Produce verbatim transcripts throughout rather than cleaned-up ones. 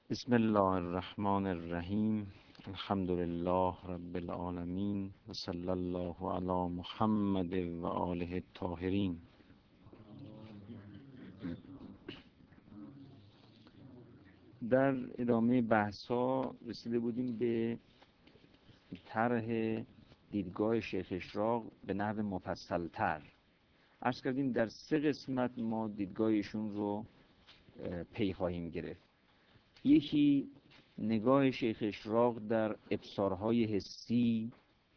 بسم الله الرحمن الرحیم. الحمد لله رب العالمین و صلی الله علی محمد و آله الطاهرین. در ادامه بحثا رسیده بودیم به طرح دیدگاه شیخ اشراق به نحو مفصل‌تر. عرض کردیم در سه قسمت ما دیدگاه ایشون رو پی خواهیم گرفت. یکی نگاه شیخ اشراق در ابصارهای حسی.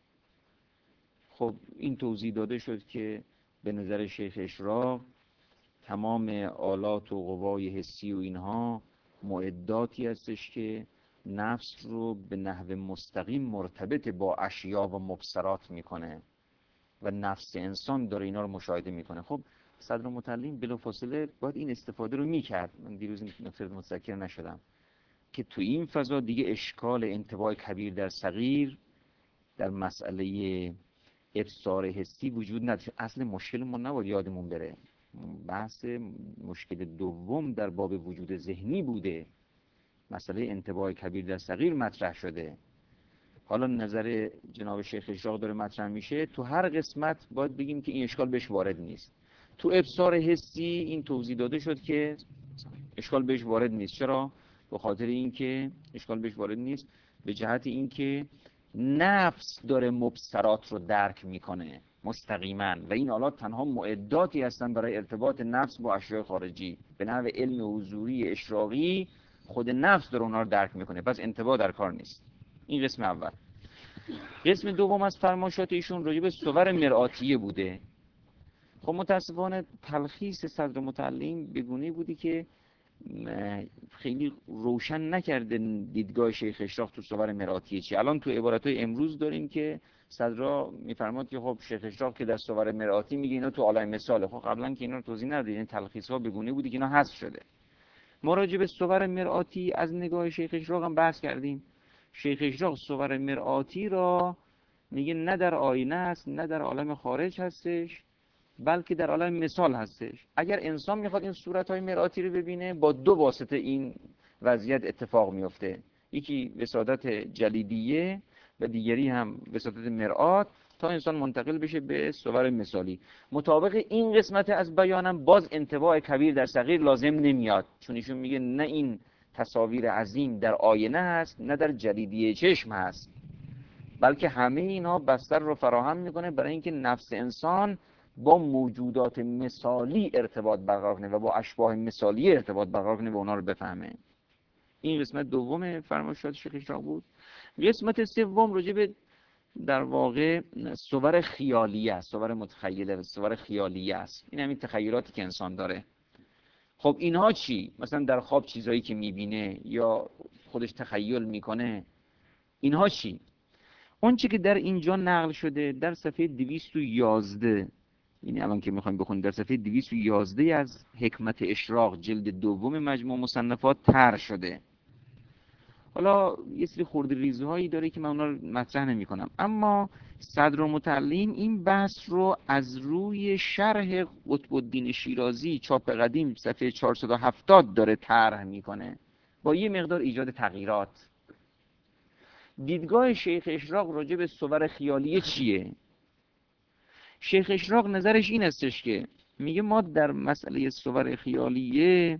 خب این توضیح داده شد که به نظر شیخ اشراق تمام آلات و قوای حسی و اینها معداتی هستش که نفس رو به نحو مستقیم مرتبط با اشیا و مبصرات میکنه و نفس انسان داره اینا رو مشاهده میکنه. خب صدر متعلم بلافاصله باید این استفاده رو میکرد. من دیروز این نکته متذکر نشدم که تو این فضا دیگه اشکال انطباع کبیر در صغیر در مسئله ابصار حسی وجود نداره. اصل مشکل ما نباید یادمون بره، بحث مشکل دوم در باب وجود ذهنی بوده. مسئله انطباع کبیر در صغیر مطرح شده. حالا نظر جناب شیخ اشراق داره مطرح میشه. تو هر قسمت باید بگیم که این اشکال بهش وارد نیست. تو ابصار حسی این توضیح داده شد که اشکال بهش وارد نیست. چرا؟ به خاطر اینکه اشکال بهش وارد نیست به جهت اینکه نفس داره مبصرات رو درک میکنه مستقیما و این آلات تنها معداتی هستن برای ارتباط نفس با اشیاء خارجی. به نحو علم حضوری اشراقی خود نفس داره اونها رو درک میکنه، پس انطباع در کار نیست. این قسم اول. قسم دوم از فرمایشات ایشون راجع به صور مرآتیه بوده. خب متاسفانه تلخیص صدر متعلم بگونه بودی که خیلی روشن نکرده دیدگاه شیخ اشراق تو صور مرآتیه چی. الان تو عبارتهای امروز داریم که صدرا میفرماد که خب شیخ اشراق که در صور مرآتی میگه اینا تو عالم مثاله. خب قبلا که اینا رو توضیح ندادیم، این تلخیص ها بگونه بودی که اینا حذف شده. ما راجع به صور مرآتی از نگاه شیخ اشراق هم بحث کردیم. شیخ اشراق صور مرآتی را میگه نه در آینه است نه در عالم خارج هستش، بلکه در عالم مثال هستش. اگر انسان میخواد این صورتهای مرآتی رو ببینه با دو واسطه این وضعیت اتفاق میفته. یکی وسادت جلیدیه و دیگری هم وسادت مرآت، تا انسان منتقل بشه به صور مثالی. مطابق این قسمت از بیانم باز انطباع کبیر در صغیر لازم نمیاد، چون ایشون میگه نه این تصاویر عظیم در آینه هست نه در جلیدیه چشم هست، بلکه همه اینها بستر رو فراهم میکنه برای اینکه نفس انسان با موجودات مثالی ارتباط برقرار کنه و با اشباح مثالی ارتباط برقرار کنه و اونا رو بفهمه. این قسمت دوم فرمایشات شیخ اشراق بود. قسمت سوم راجع به در واقع صور خیالیه است، صور متخیله، صور خیالیه است. این همین تخیلاتی که انسان داره. خب اینها چی؟ مثلا در خواب چیزایی که میبینه یا خودش تخیل میکنه، اینها چی؟ اون چی که در اینجا نقل شده در صفحه دویست و یازده، یعنی الان که میخوایم بخونیم در صفحه دویست و یازده از حکمت اشراق جلد دوم مجموع مصنفات طرح شده. حالا یه سری خورده ریزهایی داره که من اونا رو مطرح نمی کنم، اما صدر متعلم این بحث رو از روی شرح قطب الدین شیرازی چاپ قدیم صفحه چهارصد و هفتاد داره طرح میکنه با یه مقدار ایجاد تغییرات. دیدگاه شیخ اشراق راجع به صور خیالیه چیه؟ شیخ اشراق نظرش این استش که میگه ما در مسئله صور خیالیه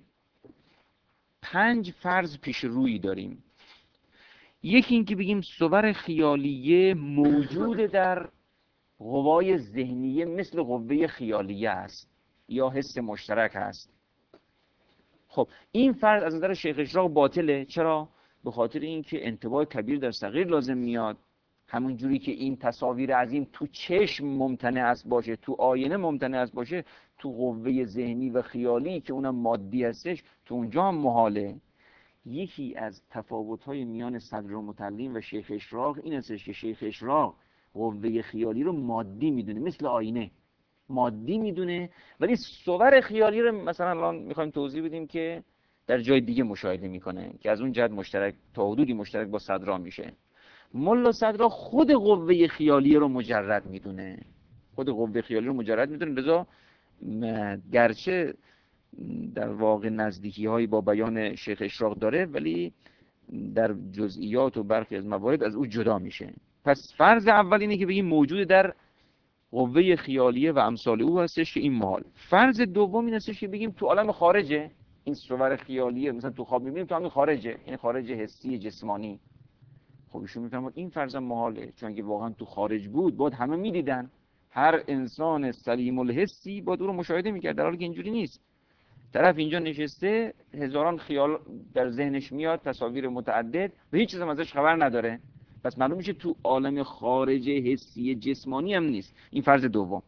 پنج فرض پیش روی داریم. یکی این که بگیم صور خیالیه موجود در قوای ذهنیه مثل قوه خیالیه است یا حس مشترک است. خب این فرض از نظر شیخ اشراق باطله. چرا؟ به خاطر اینکه انطباع کبیر در صغیر لازم میاد. همون جوری که این تصاویر عظیم تو چشم ممتنع است باشه، تو آینه ممتنع است باشه، تو قوه ذهنی و خیالی که اونم مادی هستش تو اونجا هم محاله. یکی از تفاوت‌های میان صدر متعلم و شیخ اشراق این استش که شیخ اشراق قوه خیالی رو مادی میدونه، مثل آینه مادی میدونه، ولی صور خیالی رو مثلا الان میخوایم توضیح بدیم که در جای دیگه مشاهده میکنه که از اون جهت مشترک تا حدودی مشترک با صدرا میشه. ملا صدرا خود قوه خیالی رو مجرد میدونه، خود قوه خیالی رو مجرد میدونه. لذا گرچه در واقع نزدیکی هایی با بیان شیخ اشراق داره، ولی در جزئیات و برخی از موارد از او جدا میشه. پس فرض اول اینه که بگیم موجود در قوه خیالیه و امثال او هستش که این محال. فرض دوم این هستش که بگیم تو عالم خارجه، این صور خیالیه، مثلا تو خواب میبینیم تو همین خارجه، این خارج حسی جسمانی. خب ایشون میفهمد این فرض محاله، چون اگه واقعا تو خارج بود باید همه میدیدن، هر انسان سلیم الحسی باید او رو مشاهده میکرد، در حالی که اینجوری نیست. طرف اینجا نشسته، هزاران خیال در ذهنش میاد، تصاویر متعدد و هیچ چیز هم ازش خبر نداره. پس معلوم میشه تو عالم خارج حسی جسمانی هم نیست. این فرض دوم.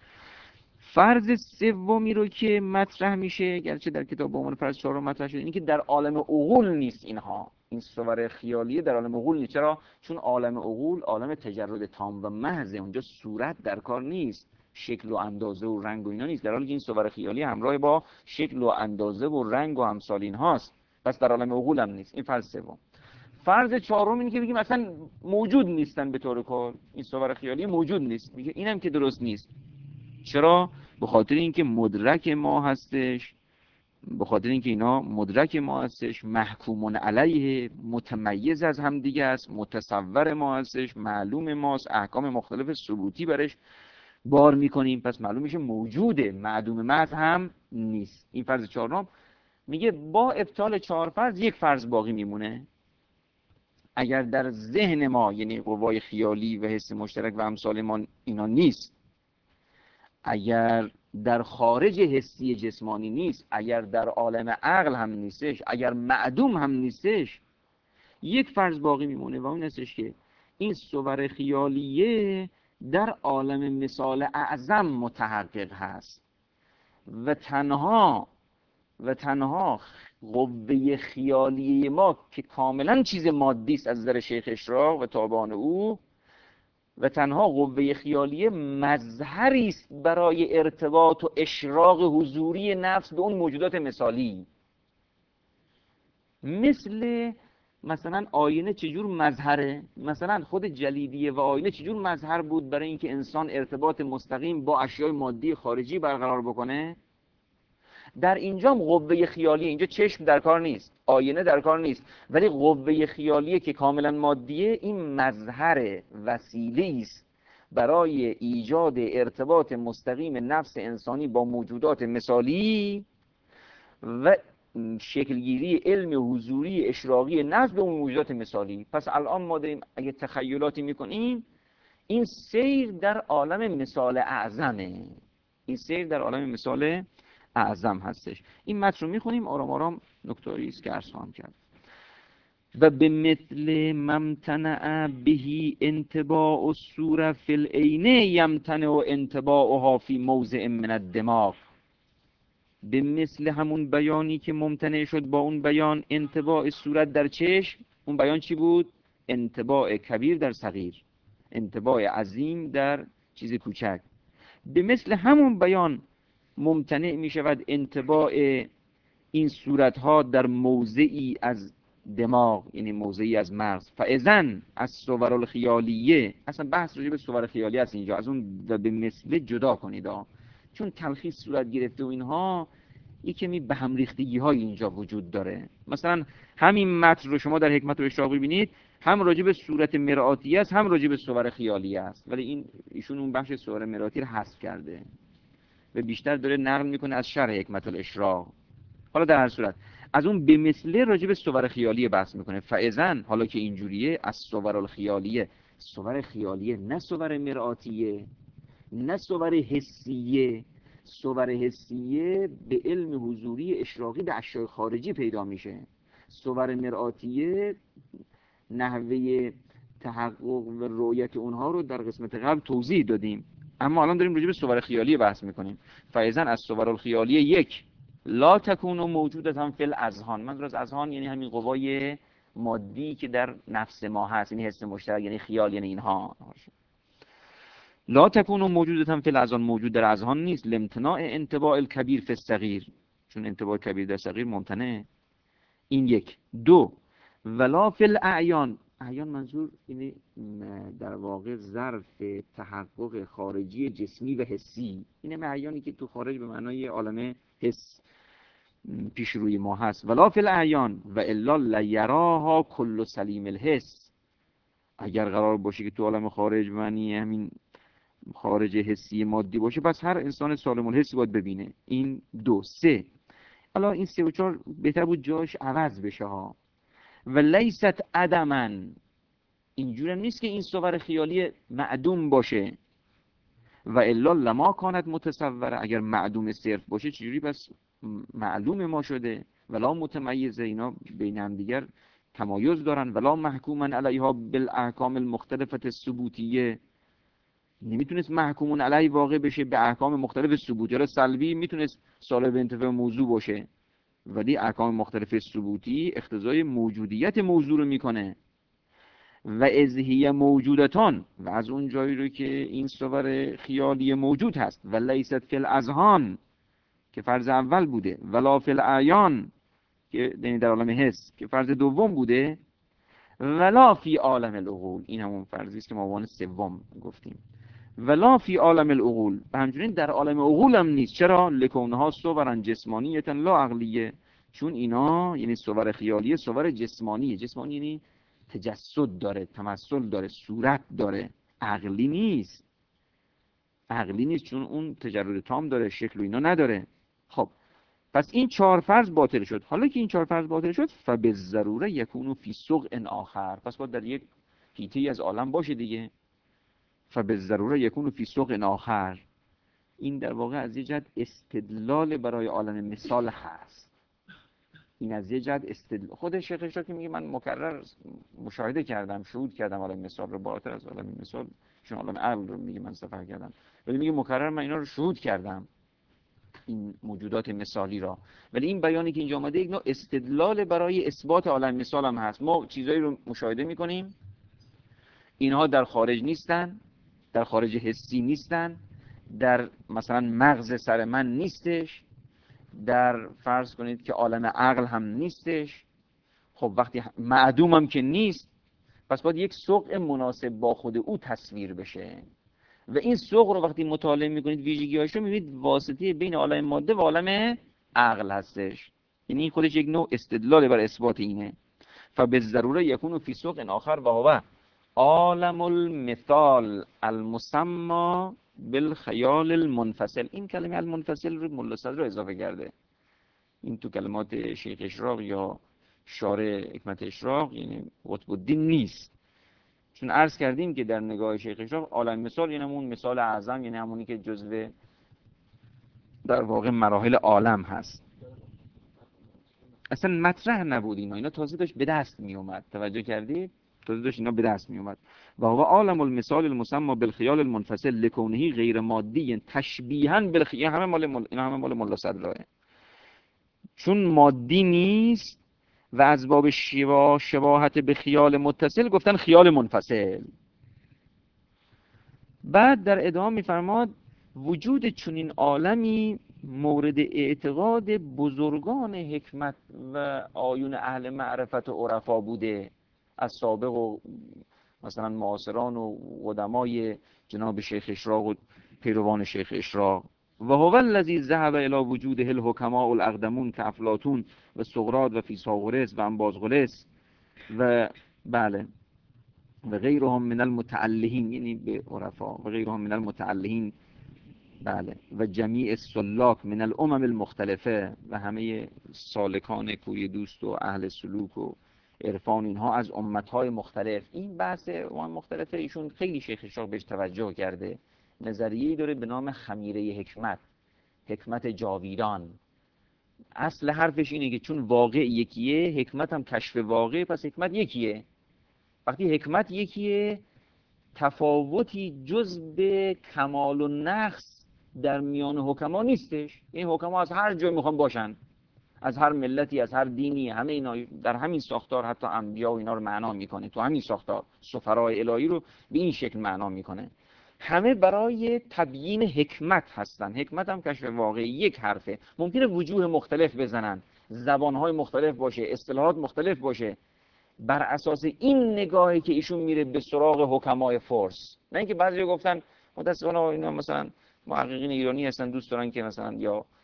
فرض سومی رو که مطرح میشه، گرچه در کتاب به عنوان فرض چهارم مطرح شده، اینه که در عالم عقول نیست اینها، این صور خیالیه در عالم عقول نیست. چرا؟ چون عالم عقول عالم تجرد تام و محض، اونجا صورت در کار نیست، شکل و اندازه و رنگ و اینا نیست، در حالی که این صور خیالی همراه با شکل و اندازه و رنگ و امثال اینهاست. پس در عالم عقول هم نیست. این فرض سوم. فرض چهارم اینه که بگیم اصلا موجود نیستن به طور کل، این صور خیالی موجود نیست. میگه اینم که درست نیست. چرا؟ به خاطر اینکه مدرک ما هستش، به خاطر اینکه اینا مدرک ما هستش، محکومون علیه، متمیز از هم دیگه است، متصور ما هستش، معلوم ماست، احکام مختلف ثبوتی برش بار میکنیم. پس معلوم میشه موجوده، معدوم محض هم نیست. این فرض چهارم. میگه با ابطال چهار فرض یک فرض باقی میمونه. اگر در ذهن ما، یعنی قوای خیالی و حس مشترک و امثال ما اینا نیست، اگر در خارج حسی جسمانی نیست، اگر در عالم عقل هم نیستش، اگر معدوم هم نیستش، یک فرض باقی میمونه و اون هستش که این صور خیالیه در عالم مثال اعظم متحقق هست و تنها و تنها قوه خیالیه ما که کاملا چیز مادی است از نظر شیخ اشراق و تابعان او، و تنها قوه خیالیه مظهری است برای ارتباط و اشراق حضوری نفس به اون موجودات مثالی. مثل مثلا آینه چجور مظهره، مثلا خود جلیدیه و آینه چجور مظهر بود برای اینکه انسان ارتباط مستقیم با اشیاء مادی خارجی برقرار بکنه. در اینجا قوه خیالیه، اینجا چشم در کار نیست، آینه در کار نیست، ولی قوه خیالیه که کاملا مادیه، این مظهر وسیله است برای ایجاد ارتباط مستقیم نفس انسانی با موجودات مثالی و شکلگیری علم حضوری اشراقی نفس به اون موجودات مثالی. پس الان ما داریم اگه تخیلاتی میکنیم، این سیر در عالم مثال اعظمه، این سیر در عالم مثال اعظم هستش. این متن رو میخونیم آرام آرام، نکته‌ای است که عرض خواهم کرد. و به مثل ممتنع بهی انطباع الصوره فی العین یمتنع انطباعها فی موضع من الدماغ. به مثل همون بیانی که ممتنع شد با اون بیان انطباع صورت در چشم. اون بیان چی بود؟ انطباع کبیر در صغیر، انطباع عظیم در چیز کوچک. به مثل همون بیان ممتنع می شود انطباع این صورتها در موضعی از دماغ، یعنی موضعی از مغز. فاذن از صور الخیالیه، اصلا بحث راجع به صور خیالی است اینجا، از اون و به مثل جدا کنید ها. چون تلخیص صورت گرفته و اینها یک کمی به هم ریختگی های اینجا وجود داره. مثلا همین متن رو شما در حکمت و اشراق ببینید، هم راجع به صورت مرآتی است، هم راجع به صور خیالی است، ولی این ایشون اون بخش صور مرآتی رو حذف کرده و بیشتر داره نقل میکنه از شرح حکمت الاشراق. حالا در هر صورت از اون به مثله راجع به صور خیالیه بحث میکنه. فاذن حالا که اینجوریه، از صور الخیالیه، صور خیالیه نه صور مرآتیه، نه صور حسیه. صور حسیه به علم حضوری اشراقی به اشیاء خارجی پیدا میشه. صور مرآتیه نحوه تحقق و رؤیت اونها رو در قسمت قبل توضیح دادیم، اما الان داریم راجع به صور خیالی بحث میکنیم. فایزن از صور الخیالی یک لا تکون موجودتا فی الاذهان. منظور از اذهان یعنی همین قوای مادی که در نفس ما هست، یعنی حس مشترک، یعنی خیال، یعنی اینها. لا تکون موجودتا فی الاذهان، موجود در اذهان نیست. لامتناع انطباع الکبیر فی الصغیر، چون انطباع کبیر در صغیر ممتنعه. این یک. دو ولا فی الاعیان، اعیان منظور اینه در واقع ظرف تحقق خارجی جسمی و حسی، اینه اعیانی که تو خارج به معنای عالم حس. پیش روی ما هست. ولا فی الاعیان و الا لیراها کل سلیم الحس. اگر قرار باشه که تو عالم خارج معنی همین خارج حسی مادی باشه، پس هر انسان سالم الحسی باید ببینه. این دو. سه، حالا این سه و چهار بهتر بود جاش عوض بشه ها. و لیست عدما، اینجور نیست که این صور خیالی معدوم باشه. و الا لما کانت متصوره، اگر معدوم صرف باشه چجوری پس معلوم ما شده؟ ولا متمیزه، اینا بین هم دیگر تمایز دارن. ولا محکوما علیها بالاحکام المختلفه الثبوتیه، نمیتونست محکومون علی واقع بشه به احکام مختلف ثبوتی. حالا سلبی میتونست صالح انتفاع موضوع باشه، ولی احکام مختلف ثبوتی اقتضای موجودیت موضوع رو میکنه. و از هی موجودتان، و از اون جایی رو که این صور خیالی موجود هست. و لیست فی الاذهان، که فرض اول بوده. ولا فی الاعیان، که در عالم حس که فرض دوم بوده. ولا فی عالم العقول، این همون فرضی است که ما عنوان سوم گفتیم. ولا فی عالم العقول، و همچنین در عالم عقول هم نیست. چرا؟ لکونها صورا جسمانیه لا عقلیه، چون اینا یعنی صور خیالیه صور جسمانیه. جسمانی یعنی تجسد داره، تمثل داره، صورت داره، عقلی نیست. عقلی نیست چون اون تجرد تام داره، شکل و اینا نداره. خب پس این چهار فرض باطل شد. حالا که این چهار فرض باطل شد، فبالضروره یکونو فی سوق آخر، پس باید در یک حیطه‌ای از عالم باشه دیگه. فبالضروره یکونو فی سوق آخر، این در واقع از یه جهت استدلال برای عالم مثال هست. این از یه جهت استدلال. خود شیخ اشراق که میگه من مکرر مشاهده کردم، شهود کردم عالم مثال رو، بالاتر از عالم مثال چون عالم عقل رو میگه من سفر کردم، ولی میگه مکرر من اینا رو شهود کردم، این موجودات مثالی را. ولی این بیانی که اینجا آمده یک نوع استدلال برای اثبات عالم مثال هم هست. ما چیزایی رو مشاهده میکنیم، اینها در خارج نیستن، در خارج حسی نیستن، در مثلا مغز سر من نیستش، در فرض کنید که عالم عقل هم نیستش. خب وقتی معدوم هم که نیست، پس باید یک سوق مناسب با خود او تصویر بشه. و این سوق رو وقتی مطالعه میکنید ویژگی‌هاش رو میبینید واسطه بین عالم ماده و عالم عقل هستش. یعنی این خودش یک نوع استدلال بر اثبات اینه. فبالضروره یکون فی سوق آخر و هو عالم المثال المسمى بالخیال المنفصل. این کلمه المنفصل رو ملا صدر رو اضافه کرده. این تو کلمات شیخ اشراق یا شارع حکمت اشراق، یعنی قطب الدین نیست. چون عرض کردیم که در نگاه شیخ اشراق عالم مثال یعنی همون مثال اعظم، یعنی همونی که جزو در واقع مراحل عالم هست. اصلا مطرح نبود اینا، اینا تازه داشت به دست می اومد. توجه کردید؟ تازه داشت اینا به دست می اومد. و هو عالم المثال المسمى بالخیال المنفصل لکونه غیر مادی تشبیها بالخیال. همه مال مل... اینا همه مال ملا صدراه. چون مادی نیست و از باب شبا شباهت به خیال متصل گفتن خیال منفصل. بعد در ادامه می‌فرماد وجود چنین عالمی مورد اعتقاد بزرگان حکمت و آیون اهل معرفت و عرفا بوده، از سابق و مثلا معاصران و قدمای جناب شیخ اشراق و پیروان شیخ اشراق. و هو الذی ذهب الی وجوده الحکماء الاقدمون که افلاطون و سقراط و فیثاغورس و انبازغلس و بله و غیرهم من المتعلهین، یعنی به عرفا، و غیرهم من المتعلهین، بله، و جمیع السلاک من الامم المختلفه، و همه سالکان کوی دوست و اهل سلوک و عرفان اینها از امتهای مختلف. این بحث امم مختلفه ایشون خیلی شیخ اشراق بهش توجه کرده. نظریه‌ای داره به نام خمیره حکمت، حکمت جاویدان. اصل حرفش اینه که چون واقع یکیه، حکمت هم کشف واقع، پس حکمت یکیه. وقتی حکمت یکیه، تفاوتی جز به کمال و نقص در میان حکما نیستش. این حکما از هر جای میخوان باشن، از هر ملتی، از هر دینی، همه اینا در همین ساختار. حتی انبیا و اینا رو معنا میکنه تو همین ساختار، سفرای الهی رو به این شکل معنا میکنه. همه برای تبیین حکمت هستن. حکمت هم کشف واقعی یک حرفه. ممکنه وجوه مختلف بزنن، زبانهای مختلف باشه، اصطلاحات مختلف باشه. بر اساس این نگاهی که ایشون میره به سراغ حکمای فرس. نه اینکه بعضی گفتن متاسفانه اینا مثلا محققین ایرانی هستن دوست دارن که مثلا یا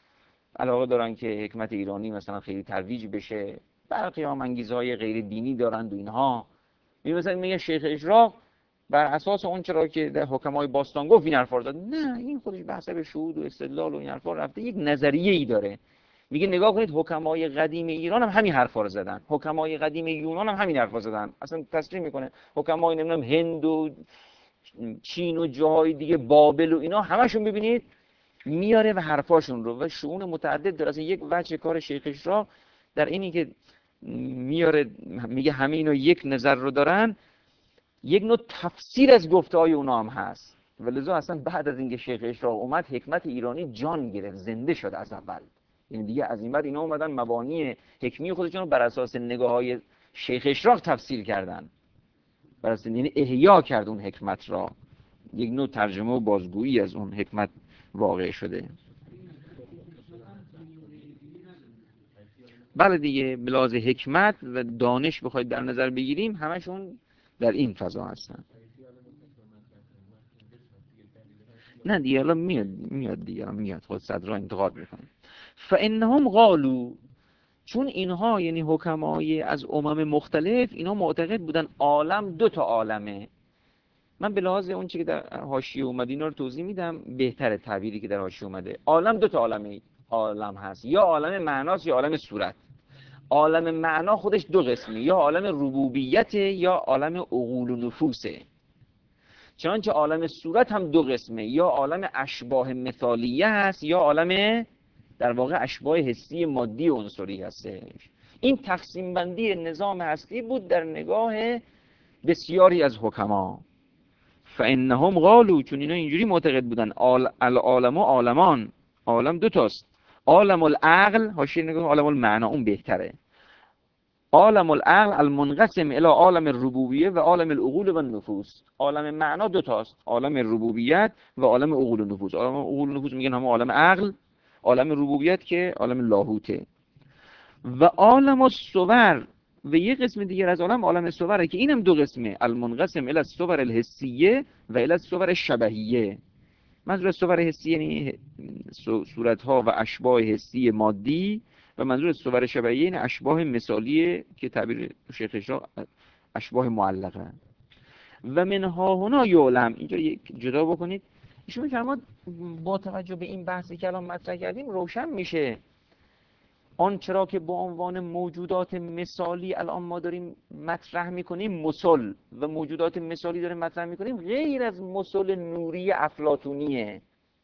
علاقه دارن که حکمت ایرانی مثلا خیلی ترویج بشه، برخی هم انگیزهای غیر دینی دارند و اینها. می مثلا میگه شیخ اشراق بر اساس اون چرا که در حکمای باستان گفت این حرفا رو داد. نه، این خودش به حسب شهود و استدلال و این حرفا رفته یک نظریه ای داره. میگه نگاه کنید حکمای قدیم ایران هم همین حرفا رو زدن، حکمای قدیم یونان هم همین حرفا زدن. اصلا تصریح میکنه حکمای نمیدونم هند و چین و جاهای دیگه، بابل و اینا، همشون ببینید میاره و حرفاشون رو و شؤون متعدد داره. اصلا یک وجه کار شیخ اشراق در اینی که میاره میگه همه اینا یک نظر رو دارن، یک نوع تفسیر از گفته‌های اونا هم هست. ولذا اصلا بعد از اینکه شیخ اشراق اومد حکمت ایرانی جان گرفت، زنده شد از اول. یعنی دیگه از این بعد اینا اومدن مبانی حکمی خودشون رو بر اساس نگاه‌های شیخ اشراق تفسیر کردن، بر اساس یعنی احیا کرد اون حکمت را، یک نوع ترجمه و بازگویی از اون حکمت واقع شده. بله دیگه، به لحاظ حکمت و دانش بخواید در نظر بگیریم همشون در این فضا هستن. نه دیگه الان میاد میاد دیگه میاد خود صدر انتقاد میکنه. فانهم قالوا، چون اینها یعنی حکمای از امم مختلف، اینا معتقد بودن عالم دو تا عالمه. من به لحاظ اون چیزی که در حاشیه اومده اینا رو توضیح میدم، بهتره تعبیری که در حاشیه اومده. عالم دو تا عالمه عالم هست، یا عالم معناست یا عالم صورت. عالم معنا خودش دو قسمه، یا عالم ربوبیت یا عالم عقول و نفوسه. چنانچه عالم صورت هم دو قسمه، یا عالم اشباح مثالیه هست یا عالم در واقع اشباح حسی مادی و عنصری هستش. این تقسیم بندی نظام هستی بود در نگاه بسیاری از حکما. فانهم قالوا، چون اینا اینجوری معتقد بودن العالم و عالمان، عالم دو تاست. عالم العقل، حاشیه نگاه عالم المعنا اون بهتره. عالم العقل المنقسم الى عالم الربوبیه و عالم العقول و النفوس. عالم معنا دو تاست، عالم ربوبیت و عالم عقول و نفوس. عالم عقول و نفوس میگن هم عالم عقل، عالم ربوبیت که عالم لاهوته. و عالم الصور، و یه قسم دیگر از عالم عالم الصوره که اینم دو قسمه، المنقسم الى الصور الحسیه و الى الصور الشبهیه. منظور از صور حسی یعنی صورت‌ها و اشباح حسی مادی، و منظور صور شبهیه یعنی اشباح مثالی که تعبیر شیخ اشراق اشباح معلقه. و منها هنا یعلم، اینجا یک جدا بکنید، ایشون می‌فرماد با توجه به این بحثی که الان مطرح کردیم روشن میشه آن چرا که به عنوان موجودات مثالی الان ما داریم مطرح میکنیم مسل و موجودات مثالی داریم مطرح میکنیم غیر از مسل نوری افلاطونیه.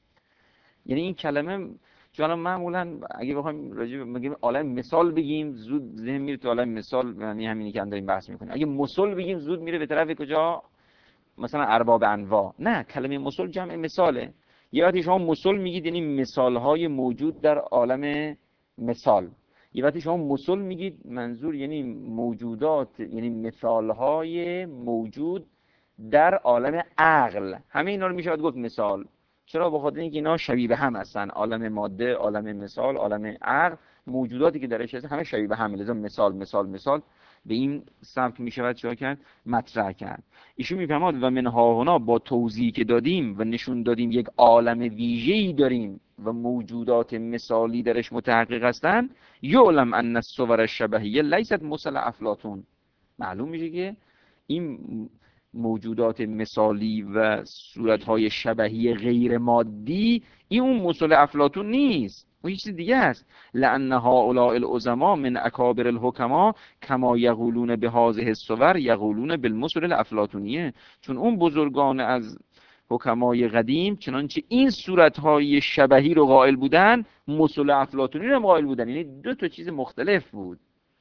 یعنی این کلمه چون معمولا اگه بخوایم راجع بگیم عالم مثال بگیم زود ذهن میره تو عالم مثال، یعنی همینی که داریم بحث میکنیم. اگه مسل بگیم زود میره به طرف کجا؟ مثلا ارباب انواع. نه، کلمه مسل جمع مثاله. یه وقتی شما مسل میگید یعنی مثالهای موجود در عالم مثال، یه وقتی شما مسل میگید منظور یعنی موجودات، یعنی مثالهای موجود در عالم عقل. همه اینا رو میشه گفت مثال. چرا؟ بخاطر اینکه اینا شبیه به هم هستن. عالم ماده، عالم مثال، عالم عقل، موجوداتی که درش هست همه شبیه به هم. لازم مثال مثال مثال به این سمت میشود چرا کرد مطرح کرد. ایشون میفهمد و منها هنا با توضیحی که دادیم و نشون دادیم یک عالم ویژه‌ای داریم و موجودات مثالی درش متحقق هستند. یعلم ان الصور الشبهیه لیست مثل افلاطون. معلوم میشه که این موجودات مثالی و صورتهای شبهی غیر مادی این اون مثل افلاطون نیست، اون چیز دیگه است. لان هؤلاء العظما من اکابر الحکما کما یقولون بهذه الصور یقولون بالمثل الافلاطونیه. چون اون بزرگان از حکمای قدیم چنانچه این صورتهای شبهی رو قائل بودن، مثل افلاطونی رو قائل بودن. یعنی دو تا چیز مختلف بود.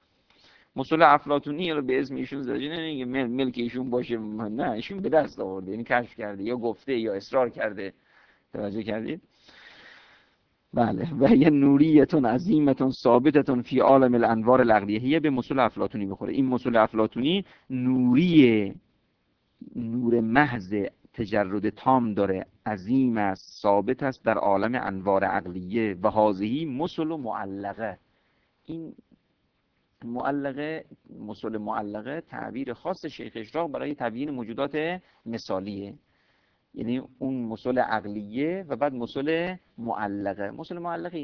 مثل افلاطونی رو به اسم ایشون زده نمیگه ملک ایشون باشه، نه، ایشون به دست آورده، یعنی کشف کرده یا گفته یا اصرار کرده. توجه کردید؟ بله. و یه نوریتون عظیمتون ثابتتون فی عالم الانوار العقلیه به مثل افلاطونی میخوره. این مثل افلاطونی نوری، نور محض تجرد تام داره، عظیم است، ثابت است در عالم انوار عقلیه. و هذه مثل معلقه. این معلقه، مثل معلقه تعبیر خاص شیخ اشراق برای تبیین موجودات مثالیه. یعنی اون مثل عقلیه و بعد مثل معلقه. مثل معلقه یعنی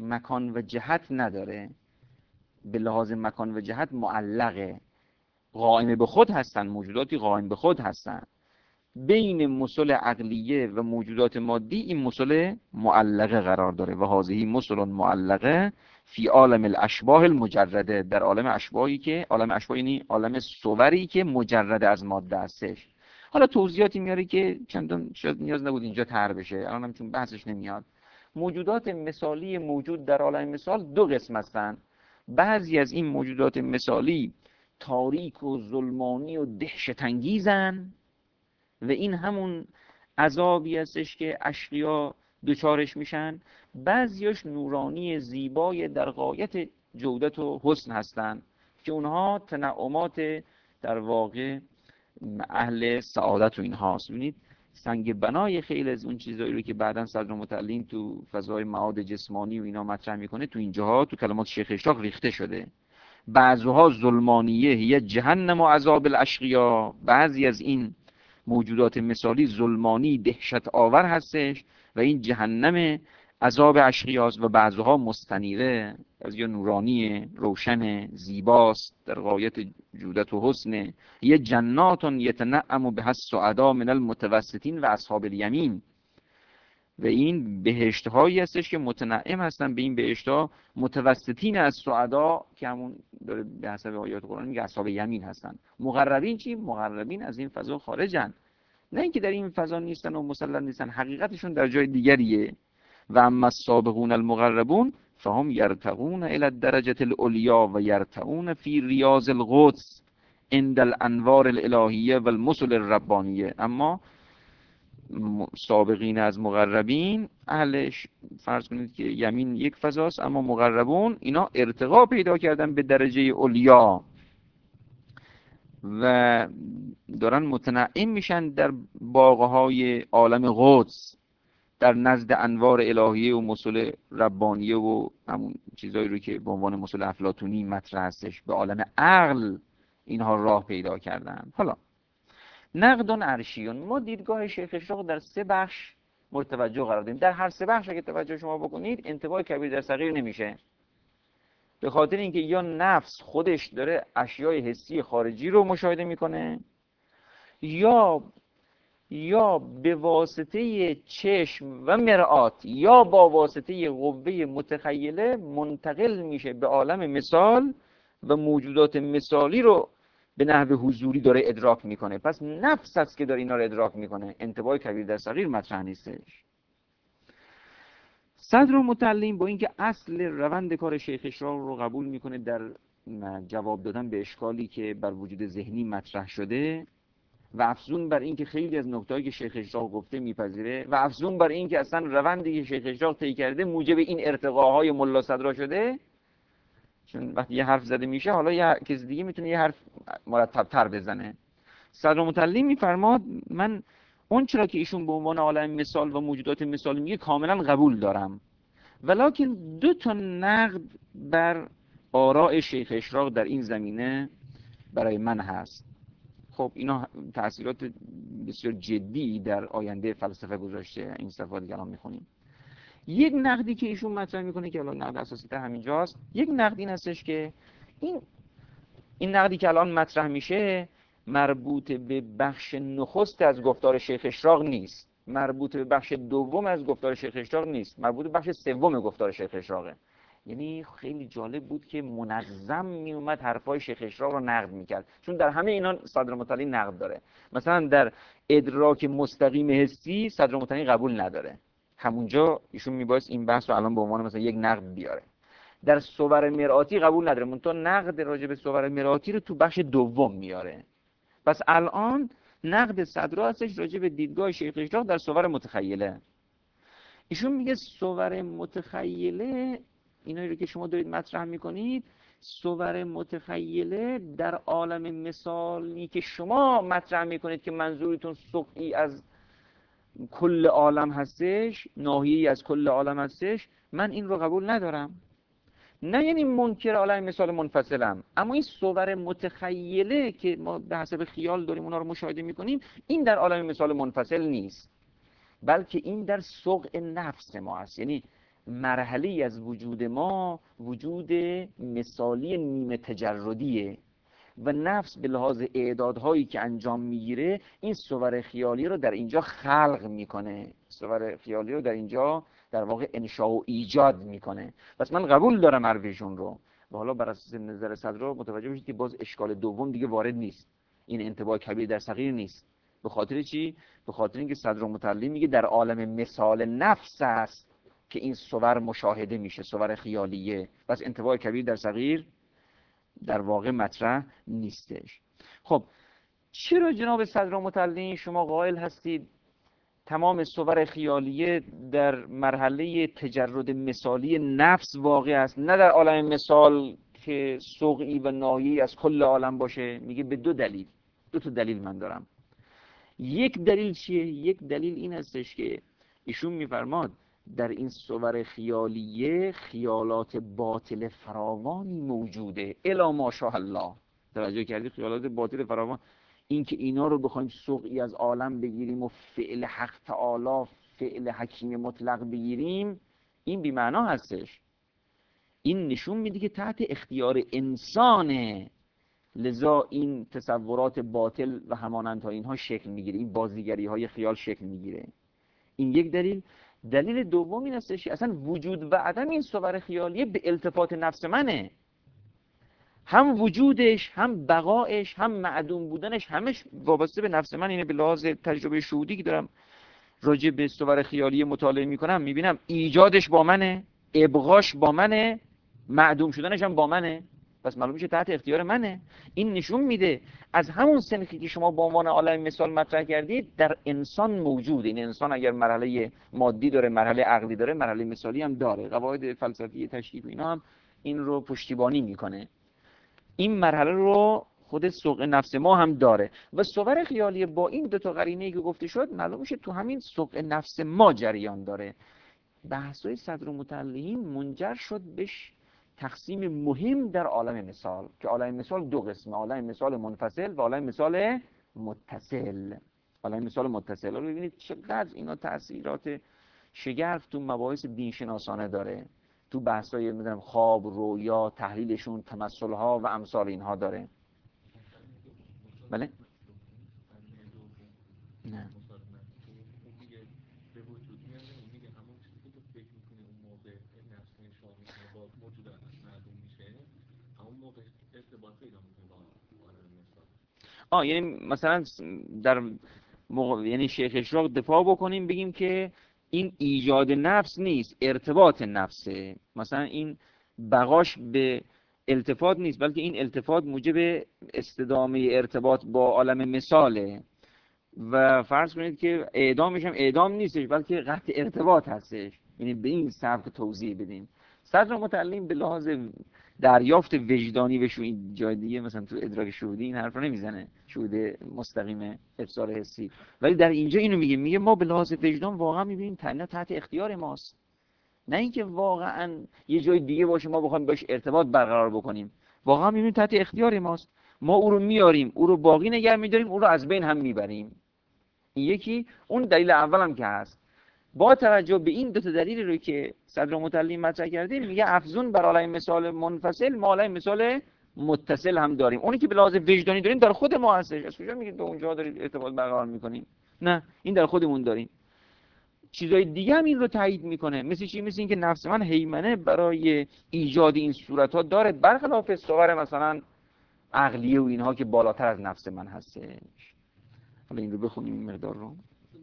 مکان و جهت نداره، به لحاظ مکان و جهت معلقه، قائم به خود هستن، موجوداتی قائم به خود هستن. بین مسل عقلیه و موجودات مادی این مسل معلقه قرار داره و هذه مسل معلقه فی عالم الاشباح المجرده، در عالم اشباحی که عالم اشباح یعنی عالم صوری که مجرد از ماده هستش. حالا توضیحاتی میاره که چندان شاید نیاز نبود اینجا طرح بشه، الان هم چون بحثش نمیاد. موجودات مثالی موجود در عالم مثال دو قسم هستن. بعضی از این موجودات مثالی تاریک و ظلمانی و دهشت انگیزن و این همون عذابی هستش که اشقیا دوچارش میشن. بعضیاش نورانی زیبای در غایت جودت و حسن هستن که اونها تنعمات در واقع اهل سعادت و اینهاست. ببینید سنگ بنای خیلی از اون چیزایی رو که بعداً صدرالمتعلین تو فضای معاد جسمانی و اینا مطرح میکنه تو اینجاها تو کلمات شیخ اشراق ریخته شده. بعضها ظلمانیه هی جهنم و عذاب الاشقیا، بعضی از این موجودات مثالی ظلمانی دهشت آور هستش و این جهنم عذاب اشقیاست، و بعضها مستنیره از یا نورانی روشن زیباست در غایت جودت و حسن. یه جنات یتنعم بها السعدا من المتوسطین و اصحاب الیمین، و این بهشت هایی هستش که متنعم هستن به این بهشت ها متوسطین از سعدا که همون داره به حسب آیات قرآن میگه اصحاب یمین هستن. مقربین چی؟ مقربین از این فضا خارجن، نه اینکه در این فضا نیستن و مسلط نیستن، حقیقتشون در جای دیگریه. و اما السابقون المقربون فهم یرتقون الی الدرجه العلیا و یرتقون فی ریاض القدس عند الانوار الالهیه و المثل الربانیه. اما سابقین از مقربین اهلش فرض کنید که یمین یک فضاست، اما مقربون اینا ارتقا پیدا کردن به درجه علیا و دارن متنعم میشن در باغهای عالم قدس در نزد انوار الهیه و مسل ربانیه و همون چیزایی رو که به عنوان مسل افلاطونی مطرح هستش. به عالم عقل اینها راه پیدا کردن. حالا نقدون عرشیون، ما دیدگاه شیخ اشراق در سه بخش مرتوجه قرار دادیم. در هر سه بخش اگه توجه شما بکنید انتباه کبیر در صغیر نمیشه، به خاطر اینکه یا نفس خودش داره اشیای حسی خارجی رو مشاهده میکنه، یا یا به واسطه چشم و مرآت یا با واسطه قوه متخیله منتقل میشه به عالم مثال و موجودات مثالی رو به نحو حضوری داره ادراک میکنه. پس نفس است که داره اینا رو ادراک میکنه، انتباه کبیر در صغیر مطرح نیستش. صدرالمتعلین با اینکه اصل روند کار شیخ اشراق رو قبول میکنه در جواب دادن به اشکالی که بر وجود ذهنی مطرح شده و افزون بر این که خیلی از نکتهایی که شیخ اشراق گفته میپذیره و افزون بر این که اصلا روندی که شیخ اشراق طی کرده موجب این ارتقاهای ملا صدرا شده، چون وقتی یه حرف زده میشه حالا یه کس دیگه میتونه یه حرف مرتب تر بزنه. صدرالمتعلین میفرماد من اون چرا که ایشون به عنوان عالم مثال و موجودات مثالی میگه کاملا قبول دارم، ولکن دو تا نقد بر آراء شیخ اشراق در این زمینه برای من هست. خب اینا تأثیرات بسیار جدی در آینده فلسفه گذاشته، این صفاتی که الان میخونیم. یک نقدی که ایشون مطرح میکنه که الان نقد اساسی تر همینجاست، یک نقد این هستش که این این نقدی که الان مطرح میشه مربوط به بخش نخست از گفتار شیخ اشراق نیست، مربوط به بخش دوم از گفتار شیخ اشراق نیست، مربوط به بخش سوم گفتار شیخ اشراقه. یعنی خیلی جالب بود که منظم می اومد حرفای شیخ اشراق رو نقد میکرد، چون در همه اینا صدرالمتعلین نقد داره. مثلا در ادراک مستقیم حسی صدرالمتعلین قبول نداره، همونجا ایشون میبایست این بحث رو الان به عنوان مثلا یک نقد بیاره. در صور مرآتی قبول نداره، منتها نقد راجع به صور مرآتی رو تو بخش دوم میاره. پس الان نقد صدرا هستش راجع به دیدگاه شیخ اشراق در صور متخیله. ایشون میگه صور متخیله، اینایی رو که شما دارید مطرح میکنید، صور متخیله در عالم مثالی که شما مطرح میکنید که منظورتون سقئی از کل عالم هستش، ناحیه‌ای از کل عالم هستش، من این رو قبول ندارم. نه یعنی منکر عالم مثال منفصلم، اما این صور متخیله که ما به حسب خیال داریم اونا رو مشاهده میکنیم، این در عالم مثال منفصل نیست، بلکه این در سوق نفس ما است. یعنی مرحله از وجود ما وجود مثالی نیمه تجردیه و نفس به لحاظ اعدادهایی که انجام میگیره این صور خیالی رو در اینجا خلق میکنه، صور خیالی رو در اینجا در واقع انشاء و ایجاد میکنه. پس من قبول دارم حرفشون رو و حالا بر اساس نظر صدر متوجه بشید که باز اشکال دوم دیگه وارد نیست، این انطباع کبیر در صغیر نیست. به خاطر چی؟ به خاطر اینکه صدر متعلی میگه در عالم مثال نفس است که این صور مشاهده میشه، صور خیالیه، پس انطباع کبیر در صغیر در واقع مطرح نیستش. خب چرا جناب صدر متعلی شما قائل هستید تمام صور خیالیه در مرحله تجرد مثالی نفس واقع است، نه در عالم مثال که سوقی و ناهی از کل عالم باشه؟ میگه به دو دلیل، دو تا دلیل من دارم. یک دلیل چیه؟ یک دلیل این هستش که ایشون میفرماد در این صور خیالیه خیالات باطل فراوانی موجوده، الا ماشاء الله. توجه کردی؟ خیالات باطل فراوان، این که اینا رو بخوایم سوقی از عالم بگیریم و فعل حق تعالی فعل حکیم مطلق بگیریم، این بی معنا هستش. این نشون میده که تحت اختیار انسانه، لذا این تصورات باطل و همانند اینها شکل میگیره، این بازیگری های خیال شکل میگیره. این یک دلیل. دلیل دوم این هستش که اصلا وجود و عدم این صور خیالیه به التفات نفس منه، هم وجودش هم بقایش هم معدوم بودنش همش وابسته به نفس من. اینه به لحاظ تجربه شهودی که دارم راجع به صور خیالی مطالعه میکنم میبینم ایجادش با منه، ابقاش با منه، معدوم شدنش هم با منه، پس معلوم میشه تحت اختیار منه. این نشون میده از همون سنخی که شما به عنوان عالم مثال مطرح کردید در انسان موجود. این انسان اگر مرحله مادی داره، مرحله عقلی داره، مرحله مثالی هم داره. قواعد فلسفی تشریح اینا هم این رو پشتیبانی میکنه. این مرحله رو خود سوق نفس ما هم داره و صور خیالی با این دو تا قرینه‌ای که گفته شد معلوم میشه تو همین سوق نفس ما جریان داره. بحث‌های صدر متعلقین منجر شد به تقسیم مهم در عالم مثال که عالم مثال دو قسمه، عالم مثال منفصل و عالم مثال متصل. عالم مثال متصل رو ببینید چقدر اینا تأثیرات شگرف تو مباحث دینشناسانه داره، تو بحث‌های می‌دونم خواب، رویا، تحلیلشون، تمثل‌ها و امثال اینها داره. بله؟ نه. آه یعنی مثلا در مق... یعنی شیخ اشراق دفاع بکنیم بگیم که این ایجاد نفس نیست، ارتباط نفسه، مثلا این بقاش به التفات نیست بلکه این التفات موجب استدامه ارتباط با عالم مثاله و فرض کنید که اعدامش هم اعدام نیستش بلکه قطع ارتباط هستش. یعنی به این سبک توضیح بدیم. صدر متعلم به لحاظ دریافت وجدانی و شو این جای دیگه مثلا تو ادراک شهودی این حرف رو نمیزنه، شهود مستقیم ابصار حسی، ولی در اینجا اینو میگه، میگه ما به لحاظ وجدان واقعا میبینیم تنها تحت اختیار ماست، نه اینکه واقعا یه جای دیگه باشه ما بخوایم باش ارتباط برقرار بکنیم، واقعا میبینیم تحت اختیار ماست. ما او رو میاریم، او رو باقی نگه میداریم، او رو از بین هم میبریم. این یکی. اون دلیل اولم که هست. با توجه به این دو تا دلیل رو که صدر متعلم مطرح کرده میگه افزون بر عالم مثال منفصل ما عالم مثال متصل هم داریم. اونی که به لحاظ وجدانی داریم در خود ما هستش. از کجا میگید به اونجا دارید ارتباط برقرار میکنیم؟ نه، این در خودمون داریم. چیزای دیگه هم این رو تایید میکنه. مثل چی؟ مثل اینکه نفس من هیمنه برای ایجاد این صورت ها داره، برخلاف صور مثلا عقلیه و اینها که بالاتر از نفس من هستش. حالا این رو بخونیم این مقدار رو.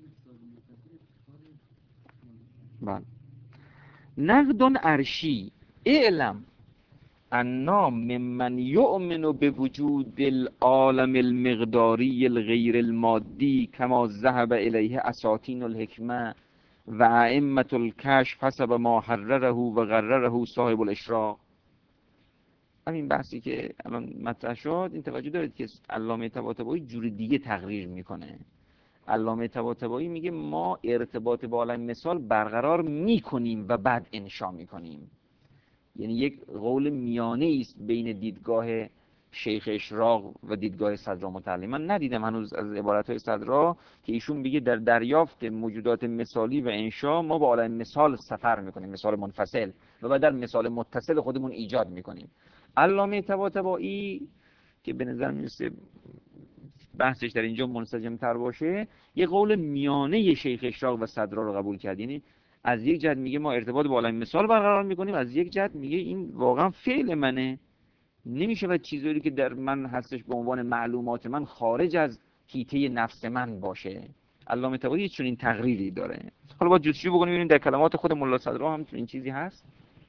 بله. نقد عرشی اعلم انا ممن یؤمن بوجود العالم المقداری الغیر المادی کما ذهب الیه اساطین الحکمه و ائمه الکشف حسب ما حرره و قرره صاحب الاشراق. همین بحثی که الان مطرح شد، این توجه دارید که علامه طباطبایی جور دیگه تقریر میکنه. علامه طباطبایی میگه ما ارتباط با عالم مثال برقرار میکنیم و بعد انشا میکنیم. یعنی یک قول میانه است بین دیدگاه شیخ اشراق و دیدگاه صدرا متعلی. من ندیدم هنوز از عبارت‌های صدرا که ایشون بگه در دریافت موجودات مثالی و انشا ما با عالم مثال سفر میکنیم، مثال منفصل، و بعد در مثال متصل خودمون ایجاد میکنیم. علامه طباطبایی که به نظر میرسه بحثش در اینجا منسجم تر باشه، یه قول میانه شیخ اشراق و صدرا رو قبول کرد. یعنی از یک جهت میگه ما ارتباط با عالم مثال برقرار میکنیم، از یک جهت میگه این واقعا فعل منه، نمیشه و چیزی که در من هستش به عنوان معلومات من خارج از حیطه نفس من باشه. علامه طباطبایی چون این تقریری داره. حالا با جستجو بکنیم ببینیم در کلمات خود ملا صدرا هم این چیزی هست.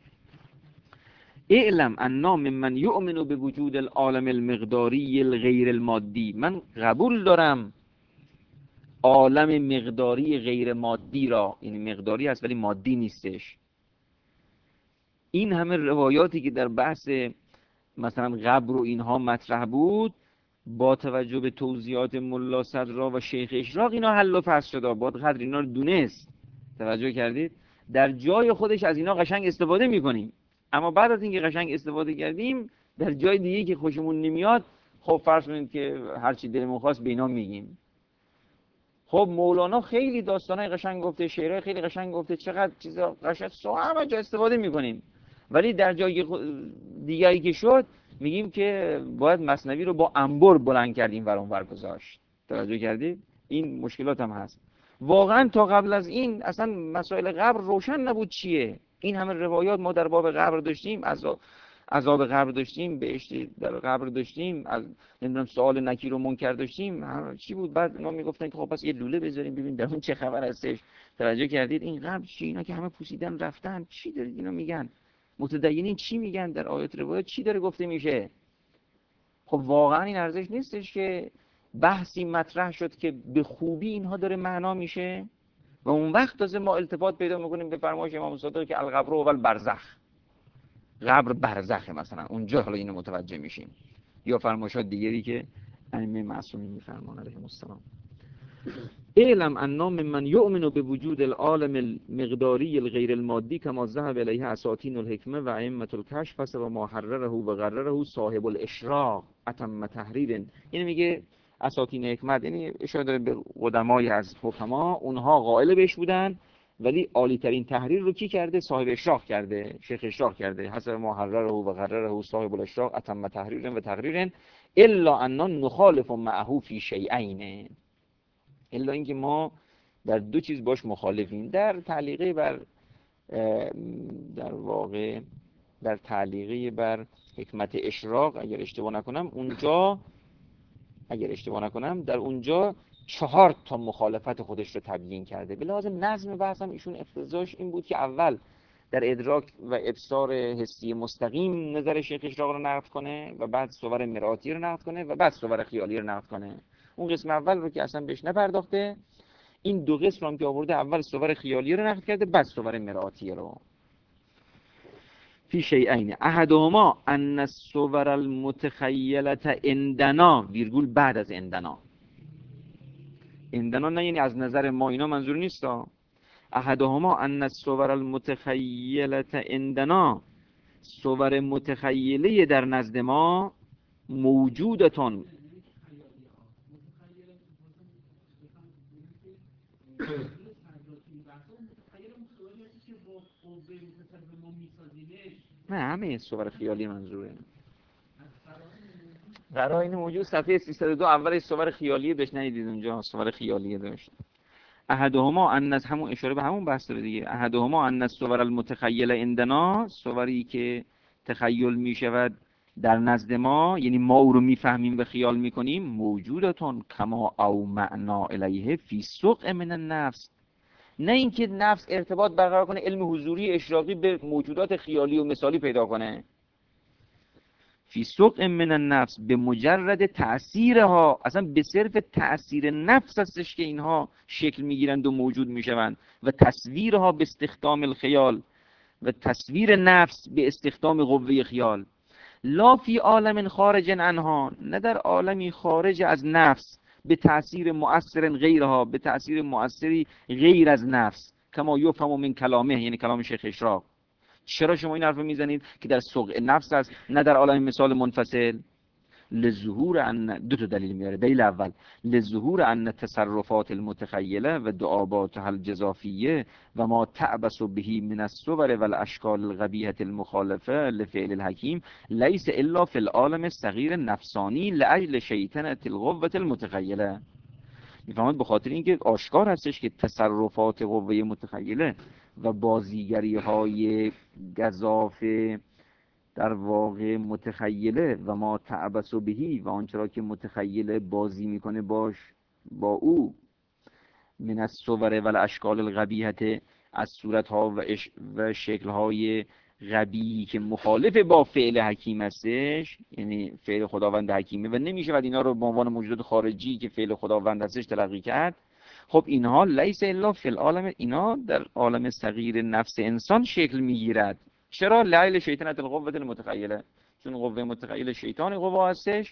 اعلم انا ممن یؤمن بوجود العالم المقداری الغیر المادی. من قبول دارم عالم مقداری غیر مادی را، یعنی مقداری هست ولی مادی نیستش. این همه روایاتی که در بحث مثلا قبر و اینها مطرح بود، با توجه به توضیحات ملا صدرا و شیخ اشراق اینا حل و فصل شده، باید قدر اینا رو دونست. توجه کردید؟ در جای خودش از اینا قشنگ استفاده میکنیم، اما بعد از اینکه قشنگ استفاده کردیم در جای دیگه که خوشمون نمیاد، خب فرض کنید که هر چی دلمون خواست به اینا میگیم. خب مولانا خیلی داستانای قشنگ گفته، شعرهای خیلی قشنگ گفته، چقدر چیزا قشنگ سو همه جا استفاده میکنیم، ولی در جای دیگری که شد میگیم که باید مثنوی رو با انبر بلند کردیم ور اون ور گذاشت. توجه کردید؟ این مشکلات هم هست. واقعا تا قبل از این اصلا مسائل قبر روشن نبود چیه. این همه روایات ما در باب قبر داشتیم، از عذاب قبر داشتیم، بهشت در قبر داشتیم، از نمیدونم سوال نکیر و منکر داشتیم، چی بود؟ بعد اینا میگفتن که خب پس یه لوله بذاریم ببین در اون چه خبر هستش. توجه کردید؟ این قبر چی؟ اینا که همه پوسیدن رفتن، چی دارید اینا میگن؟ متدینین چی میگن در آیات روایات؟ چی داره گفته میشه؟ خب واقعا این ارزش نیستش که بحثی مطرح شد که به خوبی اینها داره معنا میشه و اون وقت تازه ما التفات پیدا میکنیم به فرمایش امام صادق که القبر و البرزخ، قبر برزخه مثلا، اونجا حالا اینو متوجه میشیم. یا فرمایشات دیگری که ائمه معصومین میفرمان علیهم السلام. اعلم انا ممن یؤمن بوجود العالم المقداری الغیر المادی کما ذهب الیه اساطین الحکمه و ائمه الکشف و ما حرره و غرره صاحب الاشراق اتم تحریر. یعنی میگه اساطین حکمت، یعنی اشاره داره به قدمای از حکما، اونها قائل بهش بودن ولی عالی ترین تحریر رو کی کرده؟ صاحب اشراق کرده، شیخ اشراق کرده. حسب ما حرره و غرره صاحب الاشراق اتم تحریر و تقریر الا اننا نخالف معه فی شیئین. الا اینکه ما در دو چیز باش مخالفیم. در تعلیقه بر در واقع در تعلیقه بر حکمت اشراق اگر اشتباه نکنم اونجا اگر اشتباه نکنم در اونجا چهار تا مخالفت خودش رو تبیین کرده. به لحاظ نظم بحثم ایشون اقتضاش این بود که اول در ادراک و ابصار حسی مستقیم نظر شیخ اشراق رو نقد کنه و بعد صور مرآتی رو نقد کنه و بعد صور خیالی رو نقد کنه. اون قسم اول رو که اصلا بهش نپرداخته، این دو قسم رو هم که آورده اول صور خیالی رو نقد کرده بعد صور مرآتی رو. فی شیئین احدهما ان الصور المتخیلة عندنا ویرگول بعد از عندنا. عندنا نه یعنی از نظر ما، اینا منظور نیست. احدهما ان الصور المتخیلة عندنا، صور متخیله در نزد ما موجودتان. نه همه صور خیالی منظوره. قرائن موجود صفحه سیصد و دو اول صور خیالی بهش ندیدید اونجا صور خیالیه داشت. احدهما ان از همون اشاره به همون بحث داره دیگه. احدهما ان الصور المتخیله عندنا، صوری که تخیل می شود در نزد ما، یعنی ما او رو میفهمیم و خیال میکنیم، موجودتون کما او معنا الیه فی سوق من النفس. نه اینکه نفس ارتباط برقرار کنه علم حضوری اشراقی به موجودات خیالی و مثالی پیدا کنه. فی سوق من النفس به مجرد تأثیرها، اصلا به صرف تأثیر نفس هستش که اینها شکل میگیرند و موجود میشوند و تصویرها به استخدام الخیال و تصویر نفس به استخدام قوه خیال. لا فی عالم خارج عنها، نه در عالمی خارج از نفس، به تأثیر مؤثر غیرها، به تأثیر مؤثری غیر از نفس. کما یفهم من کلامه، یعنی کلام شیخ اشراق. چرا شما این حرف رو میزنید که در سوق نفس است نه در عالم مثال منفصل؟ لظهور ان دو تا دلیل میاره. دلیل اول لظهور ان تصرفات المتخیله و دعابات الجزافیه و ما تعبس به من الصور و الاشکال القبیحه المخالفه لفعل الحکیم لیس الا فی العالم الصغیر نفسانی لاجل شیطنه القوه المتخیله. میفهمید؟ به خاطر اینکه آشکار هستش که تصرفات قوه متخیله و بازیگری های گزاف در واقع متخیله و ما تعبس بهی و آنچه را که متخیله بازی میکنه باش با او من الصور و الاشکال القبیحه از صورتها و, اش... و شکلهای قبیحی که مخالف با فعل حکیم هستش، یعنی فعل خداوند حکیمه و نمیشه بعد اینا رو به عنوان موجودات خارجی که فعل خداوند هستش تلقی کرد. خب اینها لیس الا فی العالم، اینا در عالم صغیر نفس انسان شکل میگیرد. چرا؟ لعل شیطنت القوه المتخیله، چون قوه متخیله شیطان قوا هستش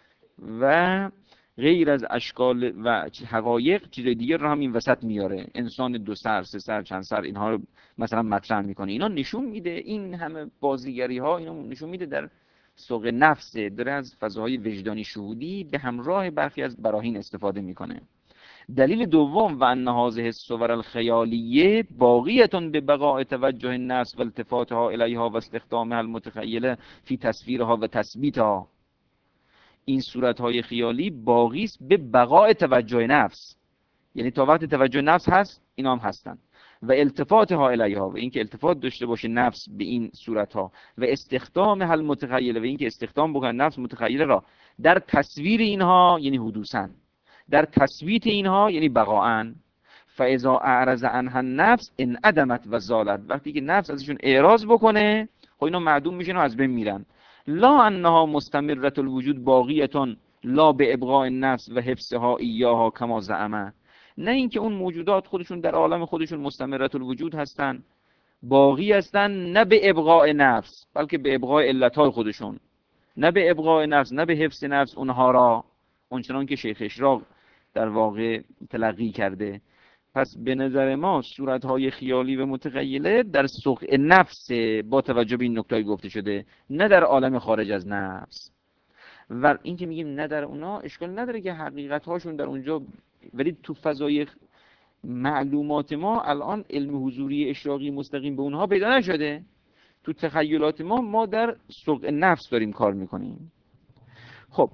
و غیر از اشکال و حقایق چیز دیگه رو هم این وسط میاره. انسان دو سر، سه سر، چند سر، اینها رو مثلا مطرح میکنه. اینا نشون میده این همه بازیگری ها اینا نشون میده در سوق نفس داره از فضاهای وجدانی شهودی به همراه برخی از براهین استفاده میکنه. دلیل دوم و ان هذه الصور الخیالیه باقیتون به بقاء توجه النفس و التفاتها الیها و استخدامها المتخیله فی تصویرها و تثبیتها. این صورتهای خیالی باقی است به بقاء توجه نفس، یعنی تا وقتی توجه نفس هست اینا هم هستن، و التفاتها الیها و اینکه التفات داشته باشه نفس به این صورتها و استخدامها المتخیله و اینکه استخدام بکنه نفس متخیله را در تصویر اینها یعنی حدوثاً، در تثبیت اینها یعنی بقاءً. فاذا اعرض عنها النفس انعدمت و زالت، وقتی که نفس ازشون اعراض بکنه خب اینا معدوم میشن و از بین میرن. لا انها مستمره الوجود باقیتون لا به ابقاء النفس و حفظها ایاها کما زعمه، نه اینکه اون موجودات خودشون در عالم خودشون مستمره الوجود هستن، باقی هستن، نه به ابقاء نفس بلکه به ابقاء علتهای خودشون، نه به ابقاء نفس نه به حفظ نفس اونها را، اونچنان که شیخ اشراق در واقع تلقی کرده. پس به نظر ما صورتهای خیالی و متخیله در سوق نفس با توجه به این نکته گفته شده، نه در عالم خارج از نفس. و این که میگیم نه در اونا اشکال نداره که حقیقت هاشون در اونجا، ولی تو فضای معلومات ما الان علم حضوری اشراقی مستقیم به اونها پیدا نشده. تو تخیلات ما ما در سوق نفس داریم کار میکنیم. خب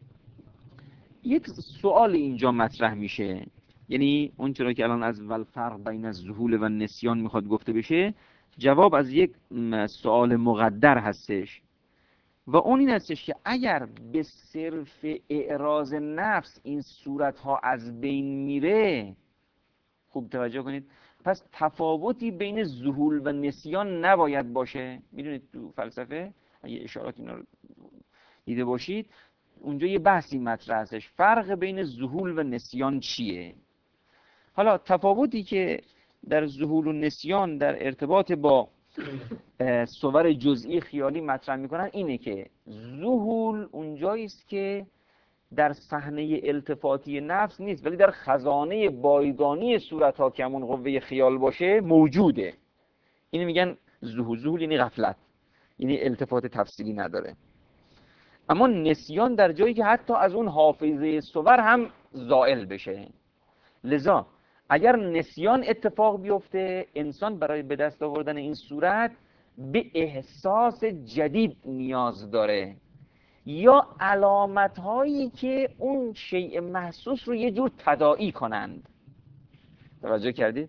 یک سوال اینجا مطرح میشه، یعنی اون چرا که الان از والفرق بین الذهول و النسیان میخواد گفته بشه، جواب از یک سوال مقدر هستش و اون این هستش که اگر به صرف اعراض نفس این صورت ها از بین میره، خوب توجه کنید، پس تفاوتی بین ذهول و نسیان نباید باشه. میدونید تو فلسفه اگه اشارات اینا رو دیده باشید اونجا یه بحثی مطرح هستش، فرق بین ذهول و نسیان چیه؟ حالا تفاوتی که در ذهول و نسیان در ارتباط با صور جزئی خیالی مطرح میکنن اینه که ذهول اونجایی است که در صحنه التفاتی نفس نیست ولی در خزانه بایگانی صورت‌ها که همون قوه خیال باشه موجوده. اینو میگن ذهول. ذهول یعنی غفلت، یعنی التفات تفصیلی نداره. اما نسیان در جایی که حتی از اون حافظه صور هم زائل بشه. لذا اگر نسیان اتفاق بیفته انسان برای به دست آوردن این صورت به احساس جدید نیاز داره یا علامت هایی که اون شیء محسوس رو یه جور تداعی کنند. توجه کردید؟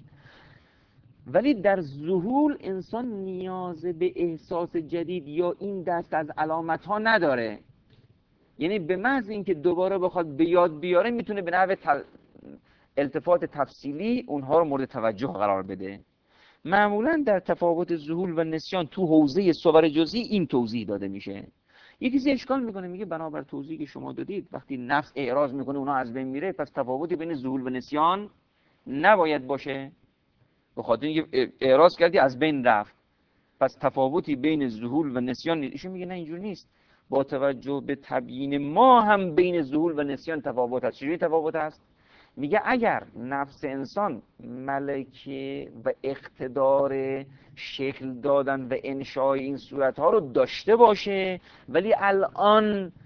ولی در ذهول انسان نیاز به احساس جدید یا این دست از علامت ها نداره، یعنی به محض اینکه دوباره بخواد به یاد بیاره میتونه به نحو تل... التفات تفصیلی اونها رو مورد توجه قرار بده. معمولا در تفاوت ذهول و نسیان تو حوزه صور جزئی این توضیح داده میشه. یکی کسی اشکال میکنه میگه بنابر توضیحی که شما دادید وقتی نفس اعراض میکنه اونها از بین میره پس تفاوتی بین ذهول و نسیان نباید باشه، به خاطر اینکه اعراض کردی از بین رفت پس تفاوتی بین ذهول و نسیان نیست. ایشون میگه نه اینجور نیست، با توجه به تبیین ما هم بین ذهول و نسیان تفاوت هست. چجوری تفاوت هست؟ میگه اگر نفس انسان ملکه و اقتدار شکل دادن و انشای این صورتها رو داشته باشه ولی الان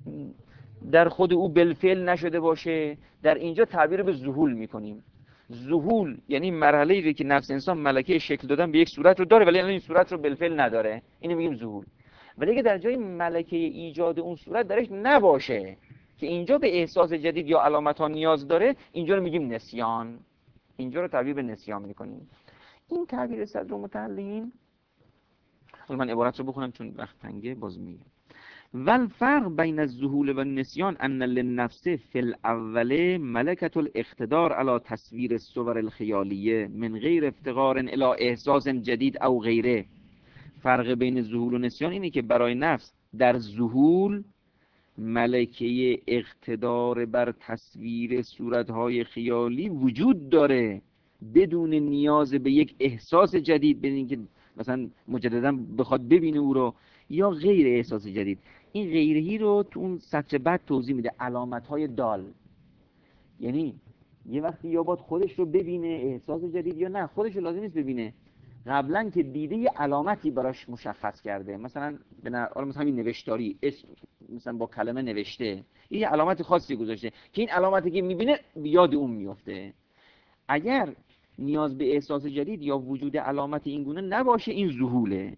در خود او بالفعل نشده باشه، در اینجا تعبیر به ذهول میکنیم. ذهول یعنی مرحله ای که نفس انسان ملکه شکل دادن به یک صورت رو داره ولی الان این صورت رو بالفعل نداره، اینو میگیم ذهول. ولی اگه در جای ملکه ایجاد اون صورت درش نباشه که اینجا به احساس جدید یا علامت ها نیاز داره، اینجا رو میگیم نسیان. اینجا رو تعبیر به نسیان میکنیم. این تعبیر صدر متعلقین، حالا من عبارت رو بخونم چون وقت تنگه باز میگم. والفرق بین الذهول و النسیان ان للنفس فی الاول ملکة الاقتدار على تصویر الصور الخیالیه من غیر افتقار الى احساس جدید او غیره. فرق بین ذهول و نسیان اینه که برای نفس در ذهول ملکه اقتدار بر تصویر صورتهای خیالی وجود داره بدون نیاز به یک احساس جدید، بدون اینکه مثلا مجددا بخواد ببینه او رو، یا غیر احساس جدید. این غیرهی رو تو اون سطر بعد توضیح میده، علامت‌های دال. یعنی یه وقتی یا باید خودش رو ببینه احساس جدید یا نه خودش رو لازم نیست ببینه، قبلا که دیده یه علامتی براش مشخص کرده، مثلا به نظر مثلا همین نوشتاری اسم مثلا با کلمه نوشته، یه علامت خاصی گذاشته که این علامتی که میبینه یاد اون میفته. اگر نیاز به احساس جدید یا وجود علامت این گونه نباشه، این ذهوله.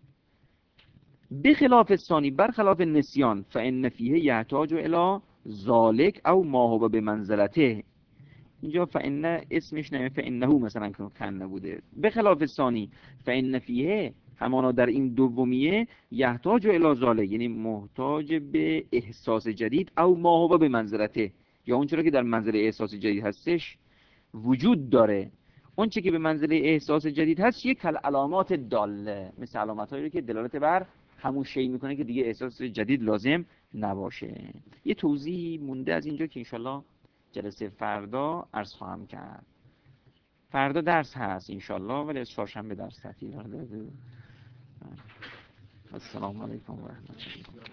بخلاف ثانی، برخلاف نسیان، فإن فیه یحتاج الی ذالک او ما هو بمنزلته. اینجا فإن اسمش نه، فإنه مثلا کن نبوده. بخلاف ثانی، فإن فیه همانا در این دومیه یحتاج الی ذالک، یعنی محتاج به احساس جدید، او ما هو بمنزلته، یا اون چرا که در منزله احساس جدید هستش وجود داره. اون چه که به منزله احساس جدید هست یک کل علامات داله، مثل علامت هایی که دلالت بر همون شی میکنه که دیگه احساس جدید لازم نباشه. یه توضیح مونده از اینجا که انشالله جلسه فردا عرض خواهم کرد. فردا درس هست انشالله، ولی از چهارشنبه درس تعطیل داره. السلام علیکم و رحمت الله.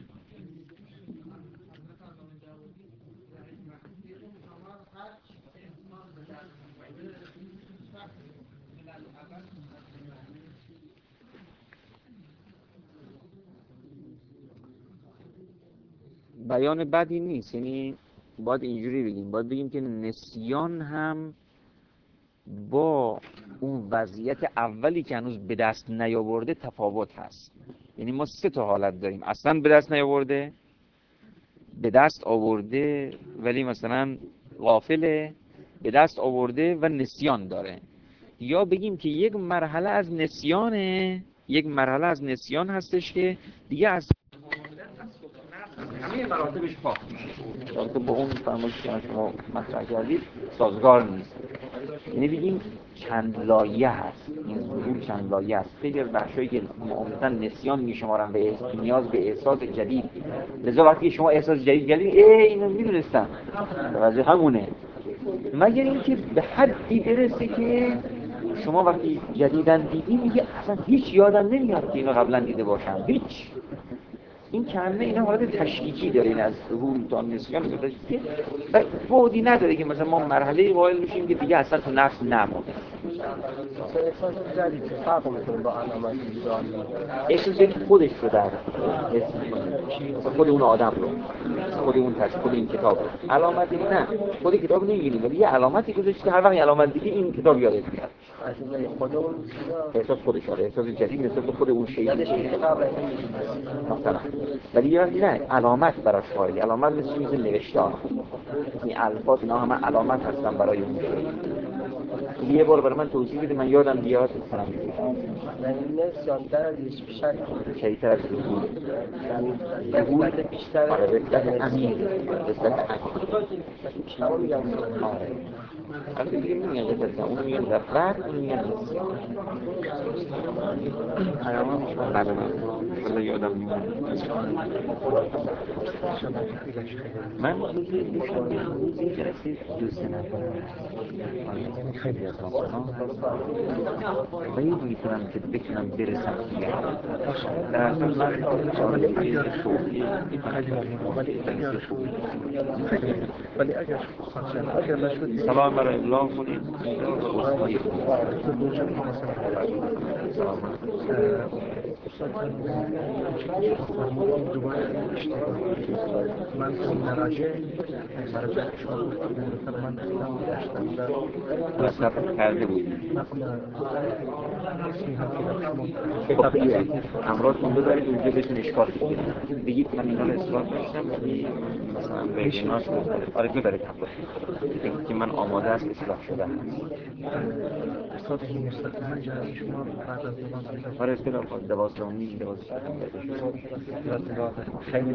بیان بدی نیست، یعنی باید اینجوری بگیم، باید بگیم که نسیان هم با اون وضعیت اولی که هنوز به دست نیاورده تفاوت هست. یعنی ما سه تا حالت داریم: اصلا به دست نیاورده، به دست آورده ولی مثلا غافله، به دست آورده و نسیان داره. یا بگیم که یک مرحله از نسیانه، یک مرحله از نسیان هستش که دیگه از همه مراتبش پاک میشه، البته با اون فرمایشی که شما مطرح کردید سازگار نیست. یعنی بگیم چند لایه هست، این ظهور چند لایه هست. خیلی از بخشایی که عمدتاً نسیان میشمارن به نیاز به احساس جدید، لذا وقتی شما احساس جدید کردید ای اینو میدونستم، واسه همونه، مگر اینکه به حدی برسه که شما وقتی جدیداً دیدی میگه اصلا هیچ یادم نمیاد که اینو قبلا دیده باشم، هیچ. این کلمه اینا حالت تشکیکی داره، این از ظهور تا نسیان تشکیکی و بعدی نداره که مثلا ما مرحله قائل میشیم که دیگه اصلا تو نفس نمونه. احساس جدید چه فرق میکنه با علامت ایجاد؟ احساس جدید خودش رو در حس میکنه، خود اون آدم رو، خود اون تصویر، خود این کتاب رو. علامتی نه، خود کتاب نمیگیریم ولی یه علامتی گذاشته که هر وقت علامت دیدی این کتاب یادت میاد. خود اون احساس خودش داره، احساس جدید نسبت به خود اون شی مثلا. ولی یه وقتی نه علامت براش قائلی، علامت مثل چیز نوشتار، این الفاظ اینا همه علامت هستن برای اون شی. یه بار برای من توضیح بده من یادم بیاد کنم. یعنی نسیان در از بیشتر شیطر از ظهور ظهور بیشتر آره رسلت امیر رسلت امیر میگم آره البته دیگه میگن رسلت اونو میگن رفت اونو میگن نسیان. بله من یادم میاد من روزی روزی جلسه دو سه نفر خیلی از آنها باید میتونم که بتونم برسم دیگه در اصلا من آرزوی شوقی ولی اگر اگر نشد سلام برای الله کنید و اصلاحی کنید. سلام من نراجع برای شما گفتم من اسلام داشتم در مصرف کرده بودی امراض ببرید اونجا بهتون اشکال بگید بگید من اینا رو اصلاح داشتم ولی مثلا ورژناش مختلف آره ببرید همراه بگید که من آماده است اصلاح شده هست استاد مستقیما جلوی شما بعد از دوام آره اصلاح کنید دوازدهمی دوازدهم خیلی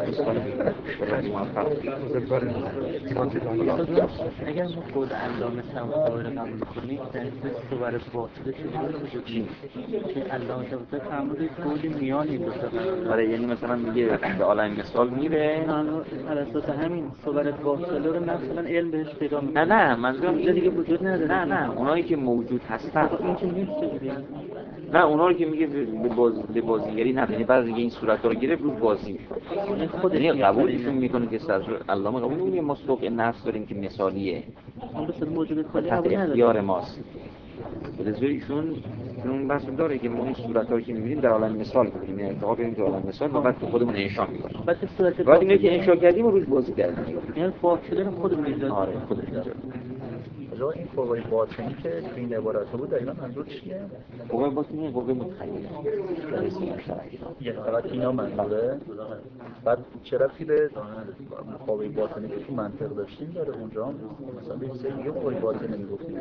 اگر ما قول علامه طباطبایی رو قبول کنیم در این صور باطل شده چی؟ که علامه طباطبایی فرموده قول میان این دو تا قرار آره یعنی مثلا میگه به عالم مثال میره بر اساس همین صور باطل رو مثلا علم بهش پیدا میکنه. نه نه منظورم اینجا دیگه وجود نداره. نه نه اونایی که موجود هستن این که نیست دیگه. نه اونایی که میگه به باز به بازیگری نه یعنی بعضی این صورت ها رو گرفت روز بازی میکنه خود یعنی قبولشون میکنه که صدر علامه قبول میکنه ما سوق نفس داریم که مثالیه اون به موجود کلی تحت قبول اختیار نداره ماست بذاری ایشون اون بحث داره که ما این صورت‌هایی که می‌بینیم در عالم مثال می‌بینیم یعنی ارتقا بریم در عالم مثال و بعد خودمون انشا می‌کنیم بعد صورت بعد اینه که انشا کردیم و روز بازی کردیم یعنی فاصله رو خودمون ایجاد آره خودش ایجاد جا این قوه باطنی که تو این عبارت بود دقیقاً منظور چیه؟ قوه باطنی قوه متخیله در اسم مشترک یعنی فقط اینا منظوره؟ بعد چه ربطی به قوه باطنی که تو منطق داشتیم داره اونجا مثلا به سری یه قوه باطنی میگفتیم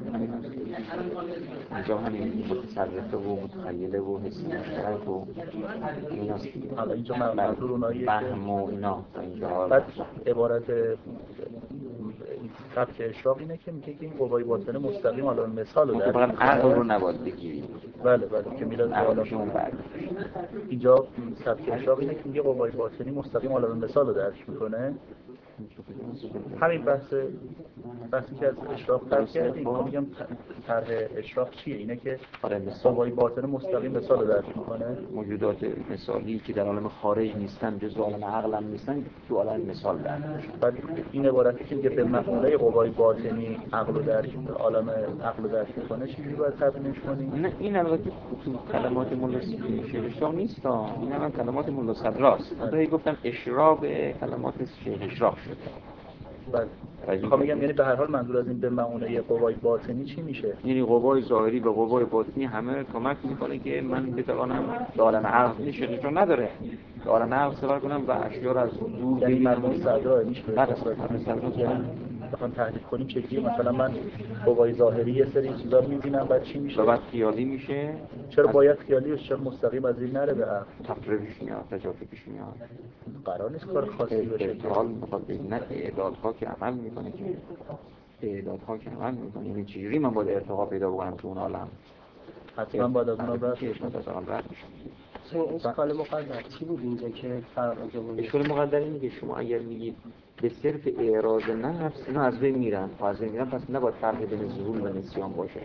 اینجا همین متصرفه و متخیله و حسی مشترک و ایناست حالا اینجا منظور اوناییه که فهم و اینا اینجا بعد عبارت سبک اشراق اینه که میگه که این قوای باطنه مستقیم عالم مثال رو در فقط عقل رو نباید بگیریم بله بله که میلاد عقلشون بعد اینجا سبک اشراق اینه که میگه قوای باطنی مستقیم عالم مثال رو درک میکنه همین بحث بحثی که از اشراق طرح کردیم ما میگم طرح اشراق چیه اینه که قوای باطنه مستقیم مثال رو درک میکنه موجودات مثالی که در عالم خارج نیستن جزء عالم عقل هم نیستن تو عالم مثال درک بعد این عبارتی که میگه به مقوله قوای باطنی عقل رو درک عالم عقل رو درک میکنه چجوری باید ترجمهش کنیم نه این البته تو کلمات مولا شیخ اشراق نیست این هم کلمات مولا صدراست من گفتم اشراق کلمات شیخ اشراق شده بله میخوام بگم یعنی به هر حال منظور از این به معونه قوای باطنی چی میشه؟ یعنی قوای ظاهری و قوای باطنی همه کمک میکنه که من بتوانم به عالم عقل نشونشون نداره به عالم عقل سفر کنم و اشیا رو از دور یعنی مردم صدرا میشه بله همه صدرا بخوام تحلیل کنیم چجوری مثلا من قوای ظاهری یه سری چیزا میبینم بعد چی میشه؟ بعد خیالی میشه چرا باید خیالی و چرا مستقیم از این نره به عقل؟ تفریحش میاد تجافیش میاد قرار نیست کار خاصی بشه حال میخواد بگیم نه اعدادها که عمل میکنه که اعدادها که عمل میکنه یعنی چجوری من باید ارتقا پیدا بکنم تو اون عالم حتما باید از اونها رد بشم از اون رد بشم اشکال مقدر چی بود اینجا که فرق جمهوری اشکال مقدر اینه که شما اگر میگید به صرف اعراض نفس اینا از بین میرن و از بین میرن پس نباید فرق بین ظهور و نسیان باشه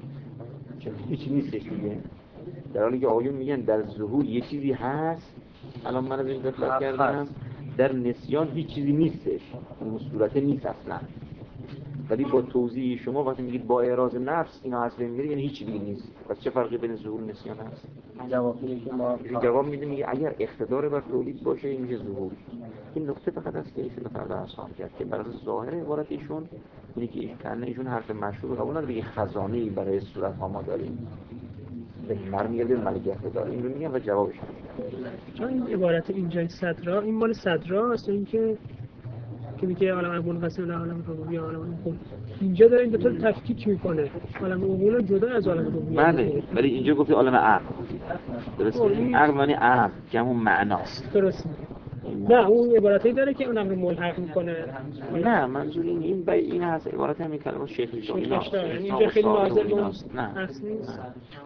چون هیچ نیستش دیگه در حالی که آقایون میگن در ظهور یه چیزی هست الان من از این دفعه کردم در نسیان هیچ چیزی نیستش اون صورت نیست اصلا ولی با توضیح شما وقتی میگید با اعراض نفس اینا از بین میره یعنی هیچ چیزی نیست پس چه فرقی بین ظهور و نسیان هست جواب میده که ما جواب میده میگه اگر اقتدار بر تولید باشه این میشه ظهور این نکته فقط است که ایشون فردا اصحاب کرد که برای ظاهر عبارت ایشون اینه که ایشون ایشون حرف مشهور قبول نداره بگه خزانه‌ای برای صورت ها ما داریم مرمیگرده ملک اقتدار این رو میگم و جوابش چون این عبارت اینجای صدرا این مال صدرا است این که که میگه عالم منفصل نه عالم ربوبی عالم عقول اینجا داره این دو تا رو تفکیک میکنه عالم عقول جدا از عالم ربوبی بله ولی اینجا گفتی عالم عقل درست عقل معنی عقل که همون معناست درست نه اون عبارتی داره که اونم رو ملحق میکنه نه منظور این این بای این هست عبارت همین کلمه شیخ شیخ اینجا خیلی ناظر به اون نه اصل نیست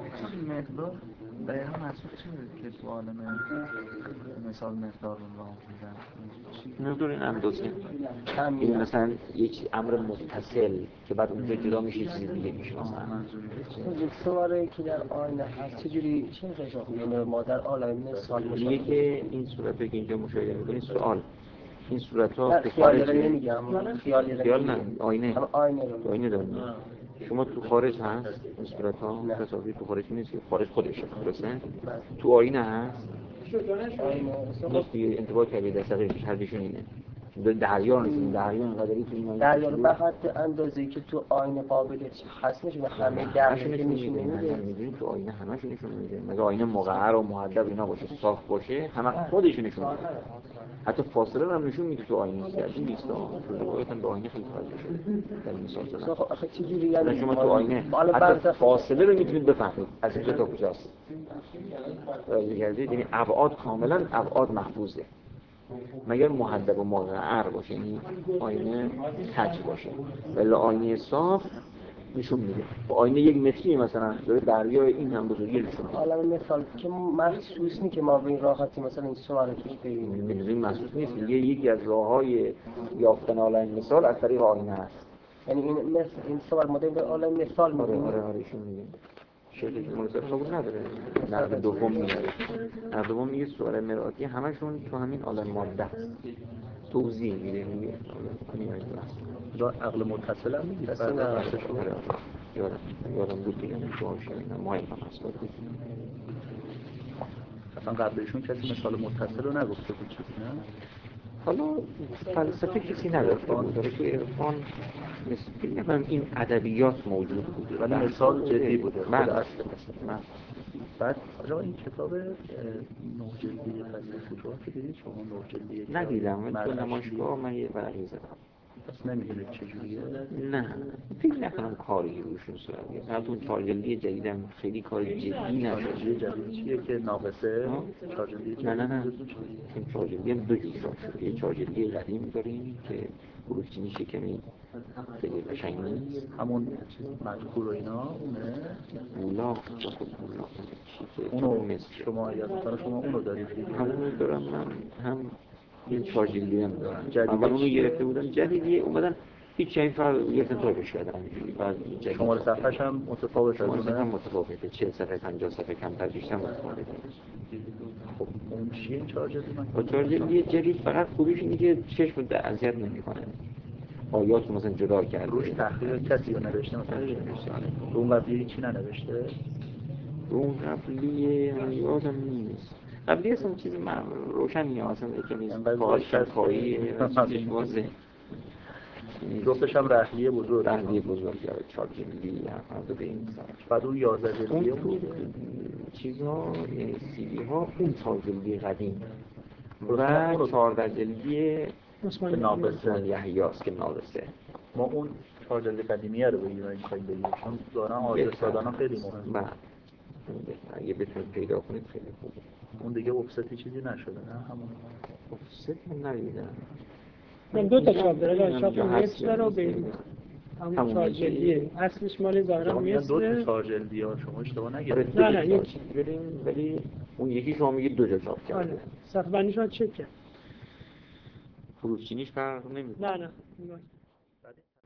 مقدار دقیقا محسوب چیه که تو عالم مثال مقدار رو راه میدن مقدار این اندازه این مثلا یک امر متصل که بعد اونجا جدا میشه چیز دیگه میشه مثلا سواره که در آینه هست چجوری چه اشراق میکنه ما در عالم مثال میگه که این صورتی که اینجا مشاهده میکنید سوال این صورت ها خیالی رو نمیگم خیالی رو خیال نه آینه آینه رو آینه داریم شما تو خارج هست این صورت ها تصاویر تو خارج نیست، خارج خودشه درسته؟ تو آینه هست؟ نیست دیگه انتباه کردی دستقی حرفشون اینه دریا نیست، دریا اینقدری تو این آینه دریا رو به حد اندازه‌ای که تو آینه قابلیت هست نشونه همه دریا که نشون نمیده. میدونی تو آینه همشون نشون میده، مگه آینه مقعر و مهذب اینا باشه صاف باشه همه خودش نشون میده، حتی فاصله رو هم نشون میده تو آینه کردی نیست تو روایت هم به آینه خیلی فرق میشه در مثال زدن. آخه چجوری یعنی شما تو آینه حتی فاصله رو میتونید بفهمید از اینجا تا کجاست. یعنی ابعاد کاملا ابعاد محفوظه مگر مهذب و مقعر باشه، یعنی آینه کج باشه، ولی آینه صاف نشون میده. با آینه یک متری مثلا داره دریا این هم بزرگی نشون میده. حالا مثال که محسوس نیست که ما به این راحتی مثلا این صور رو توش ببینیم. میدونیم محسوس نیست، یه یکی از راههای یافتن عالم مثال از طریق آینه است. یعنی این مثل این صور مدل به عالم مثال آره می‌بینیم. آره آره ایشون میگه شکلی که مناسب قبول نداره. نقد دوم میاره. نقد دوم میگه صور مراتی همشون تو همین عالم ماده است. توضیح میده میگه را عقل متصل هم میگه اصلا یادم یادم بود دیگه تو آشه اینا مهم هم هست باید بکنم. اصلا قبلشون کسی مثال متصل رو نگفته بود چیزی نه؟ حالا فلسفه کسی نگفته بود داره تو عرفان مثل نمیدونم این ادبیات موجود بوده ولی مثال جدی بوده من خود اصل من بعد آقا این کتاب نه جلدی فصل فتوحات که دیدید شما نه جلدی ندیدم ولی تو نمایشگاه من یه ورقی زدم پس نمیدونید چجوریه؟ نه فکر نکنم کاری روشون صورت بگیره. البته اون چهار جلدی جدیدم خیلی کار جدی نشده. جدید چیه که ناقصه؟ چهار جلدی نه نه نه این چهار جلدی هم دو جور شد. یه چهار جلدی قدیم داریم که بروچینی شکمی خیلی قشنگ نیست. همون چیز مذکور و اینا اونه؟ بولاق خود بولاق اونو شما یادتان شما اونو دارید؟ همونو دارم من هم این چهار جلدی هم دارم. اول اونو گرفته بودم جدیدیه اومدن هیچ چیزی فرق گرفتن تایپش کردن همینجوری بعد شماره صفحه‌ش هم متفاوته شماره صفحه هم متفاوته چهل صفحه پنجاه صفحه کمتر بیشتر متفاوته. خب اون چیه این چهار جلدی من؟ با چهار جلدی جدید فقط خوبیش اینه که چشم رو اذیت نمی‌کنه. آیات رو مثلا جدا کرده. روش تحقیق کسی رو نوشته مثلا رو اون قبلی هیچی ننوشته؟ رو اون قبلی یادم نیست. قبلی اصلا چیزی من روشن نیست اصلا کمی کاغذ شفاهی چیزش واضحه. جفتش هم رحلیه بزرگ رحلیه بزرگ یا چهار جلدی هم به این سال بعد اون یازده جلدی اون چیزها یعنی سی دی ها اون چهار جلدی قدیم و چهارده جلدی ناقصه یحیی است که ناقصه. ما اون چهار جلدی قدیمیه رو بگیریم این کاری بگیریم چون دارن آدرس دادن خیلی مهمه. اگه بتونید پیدا کنید خیلی خوبه. اون دیگه افستی چیزی نشده نه همون افست من ندیدم. من دو تا چاپ داره چاپ مصر و بیروت همون چهار جلدیه اصلش مال ظاهرا مصر دو تا چهار جلدی ها شما اشتباه نگیرید. نه نه یکی بریم ولی اون یکی شما میگه دو جا چاپ کرده. صفحه بندیش رو چک کرد. فروشچینیش فرق نمیکنه. نه نه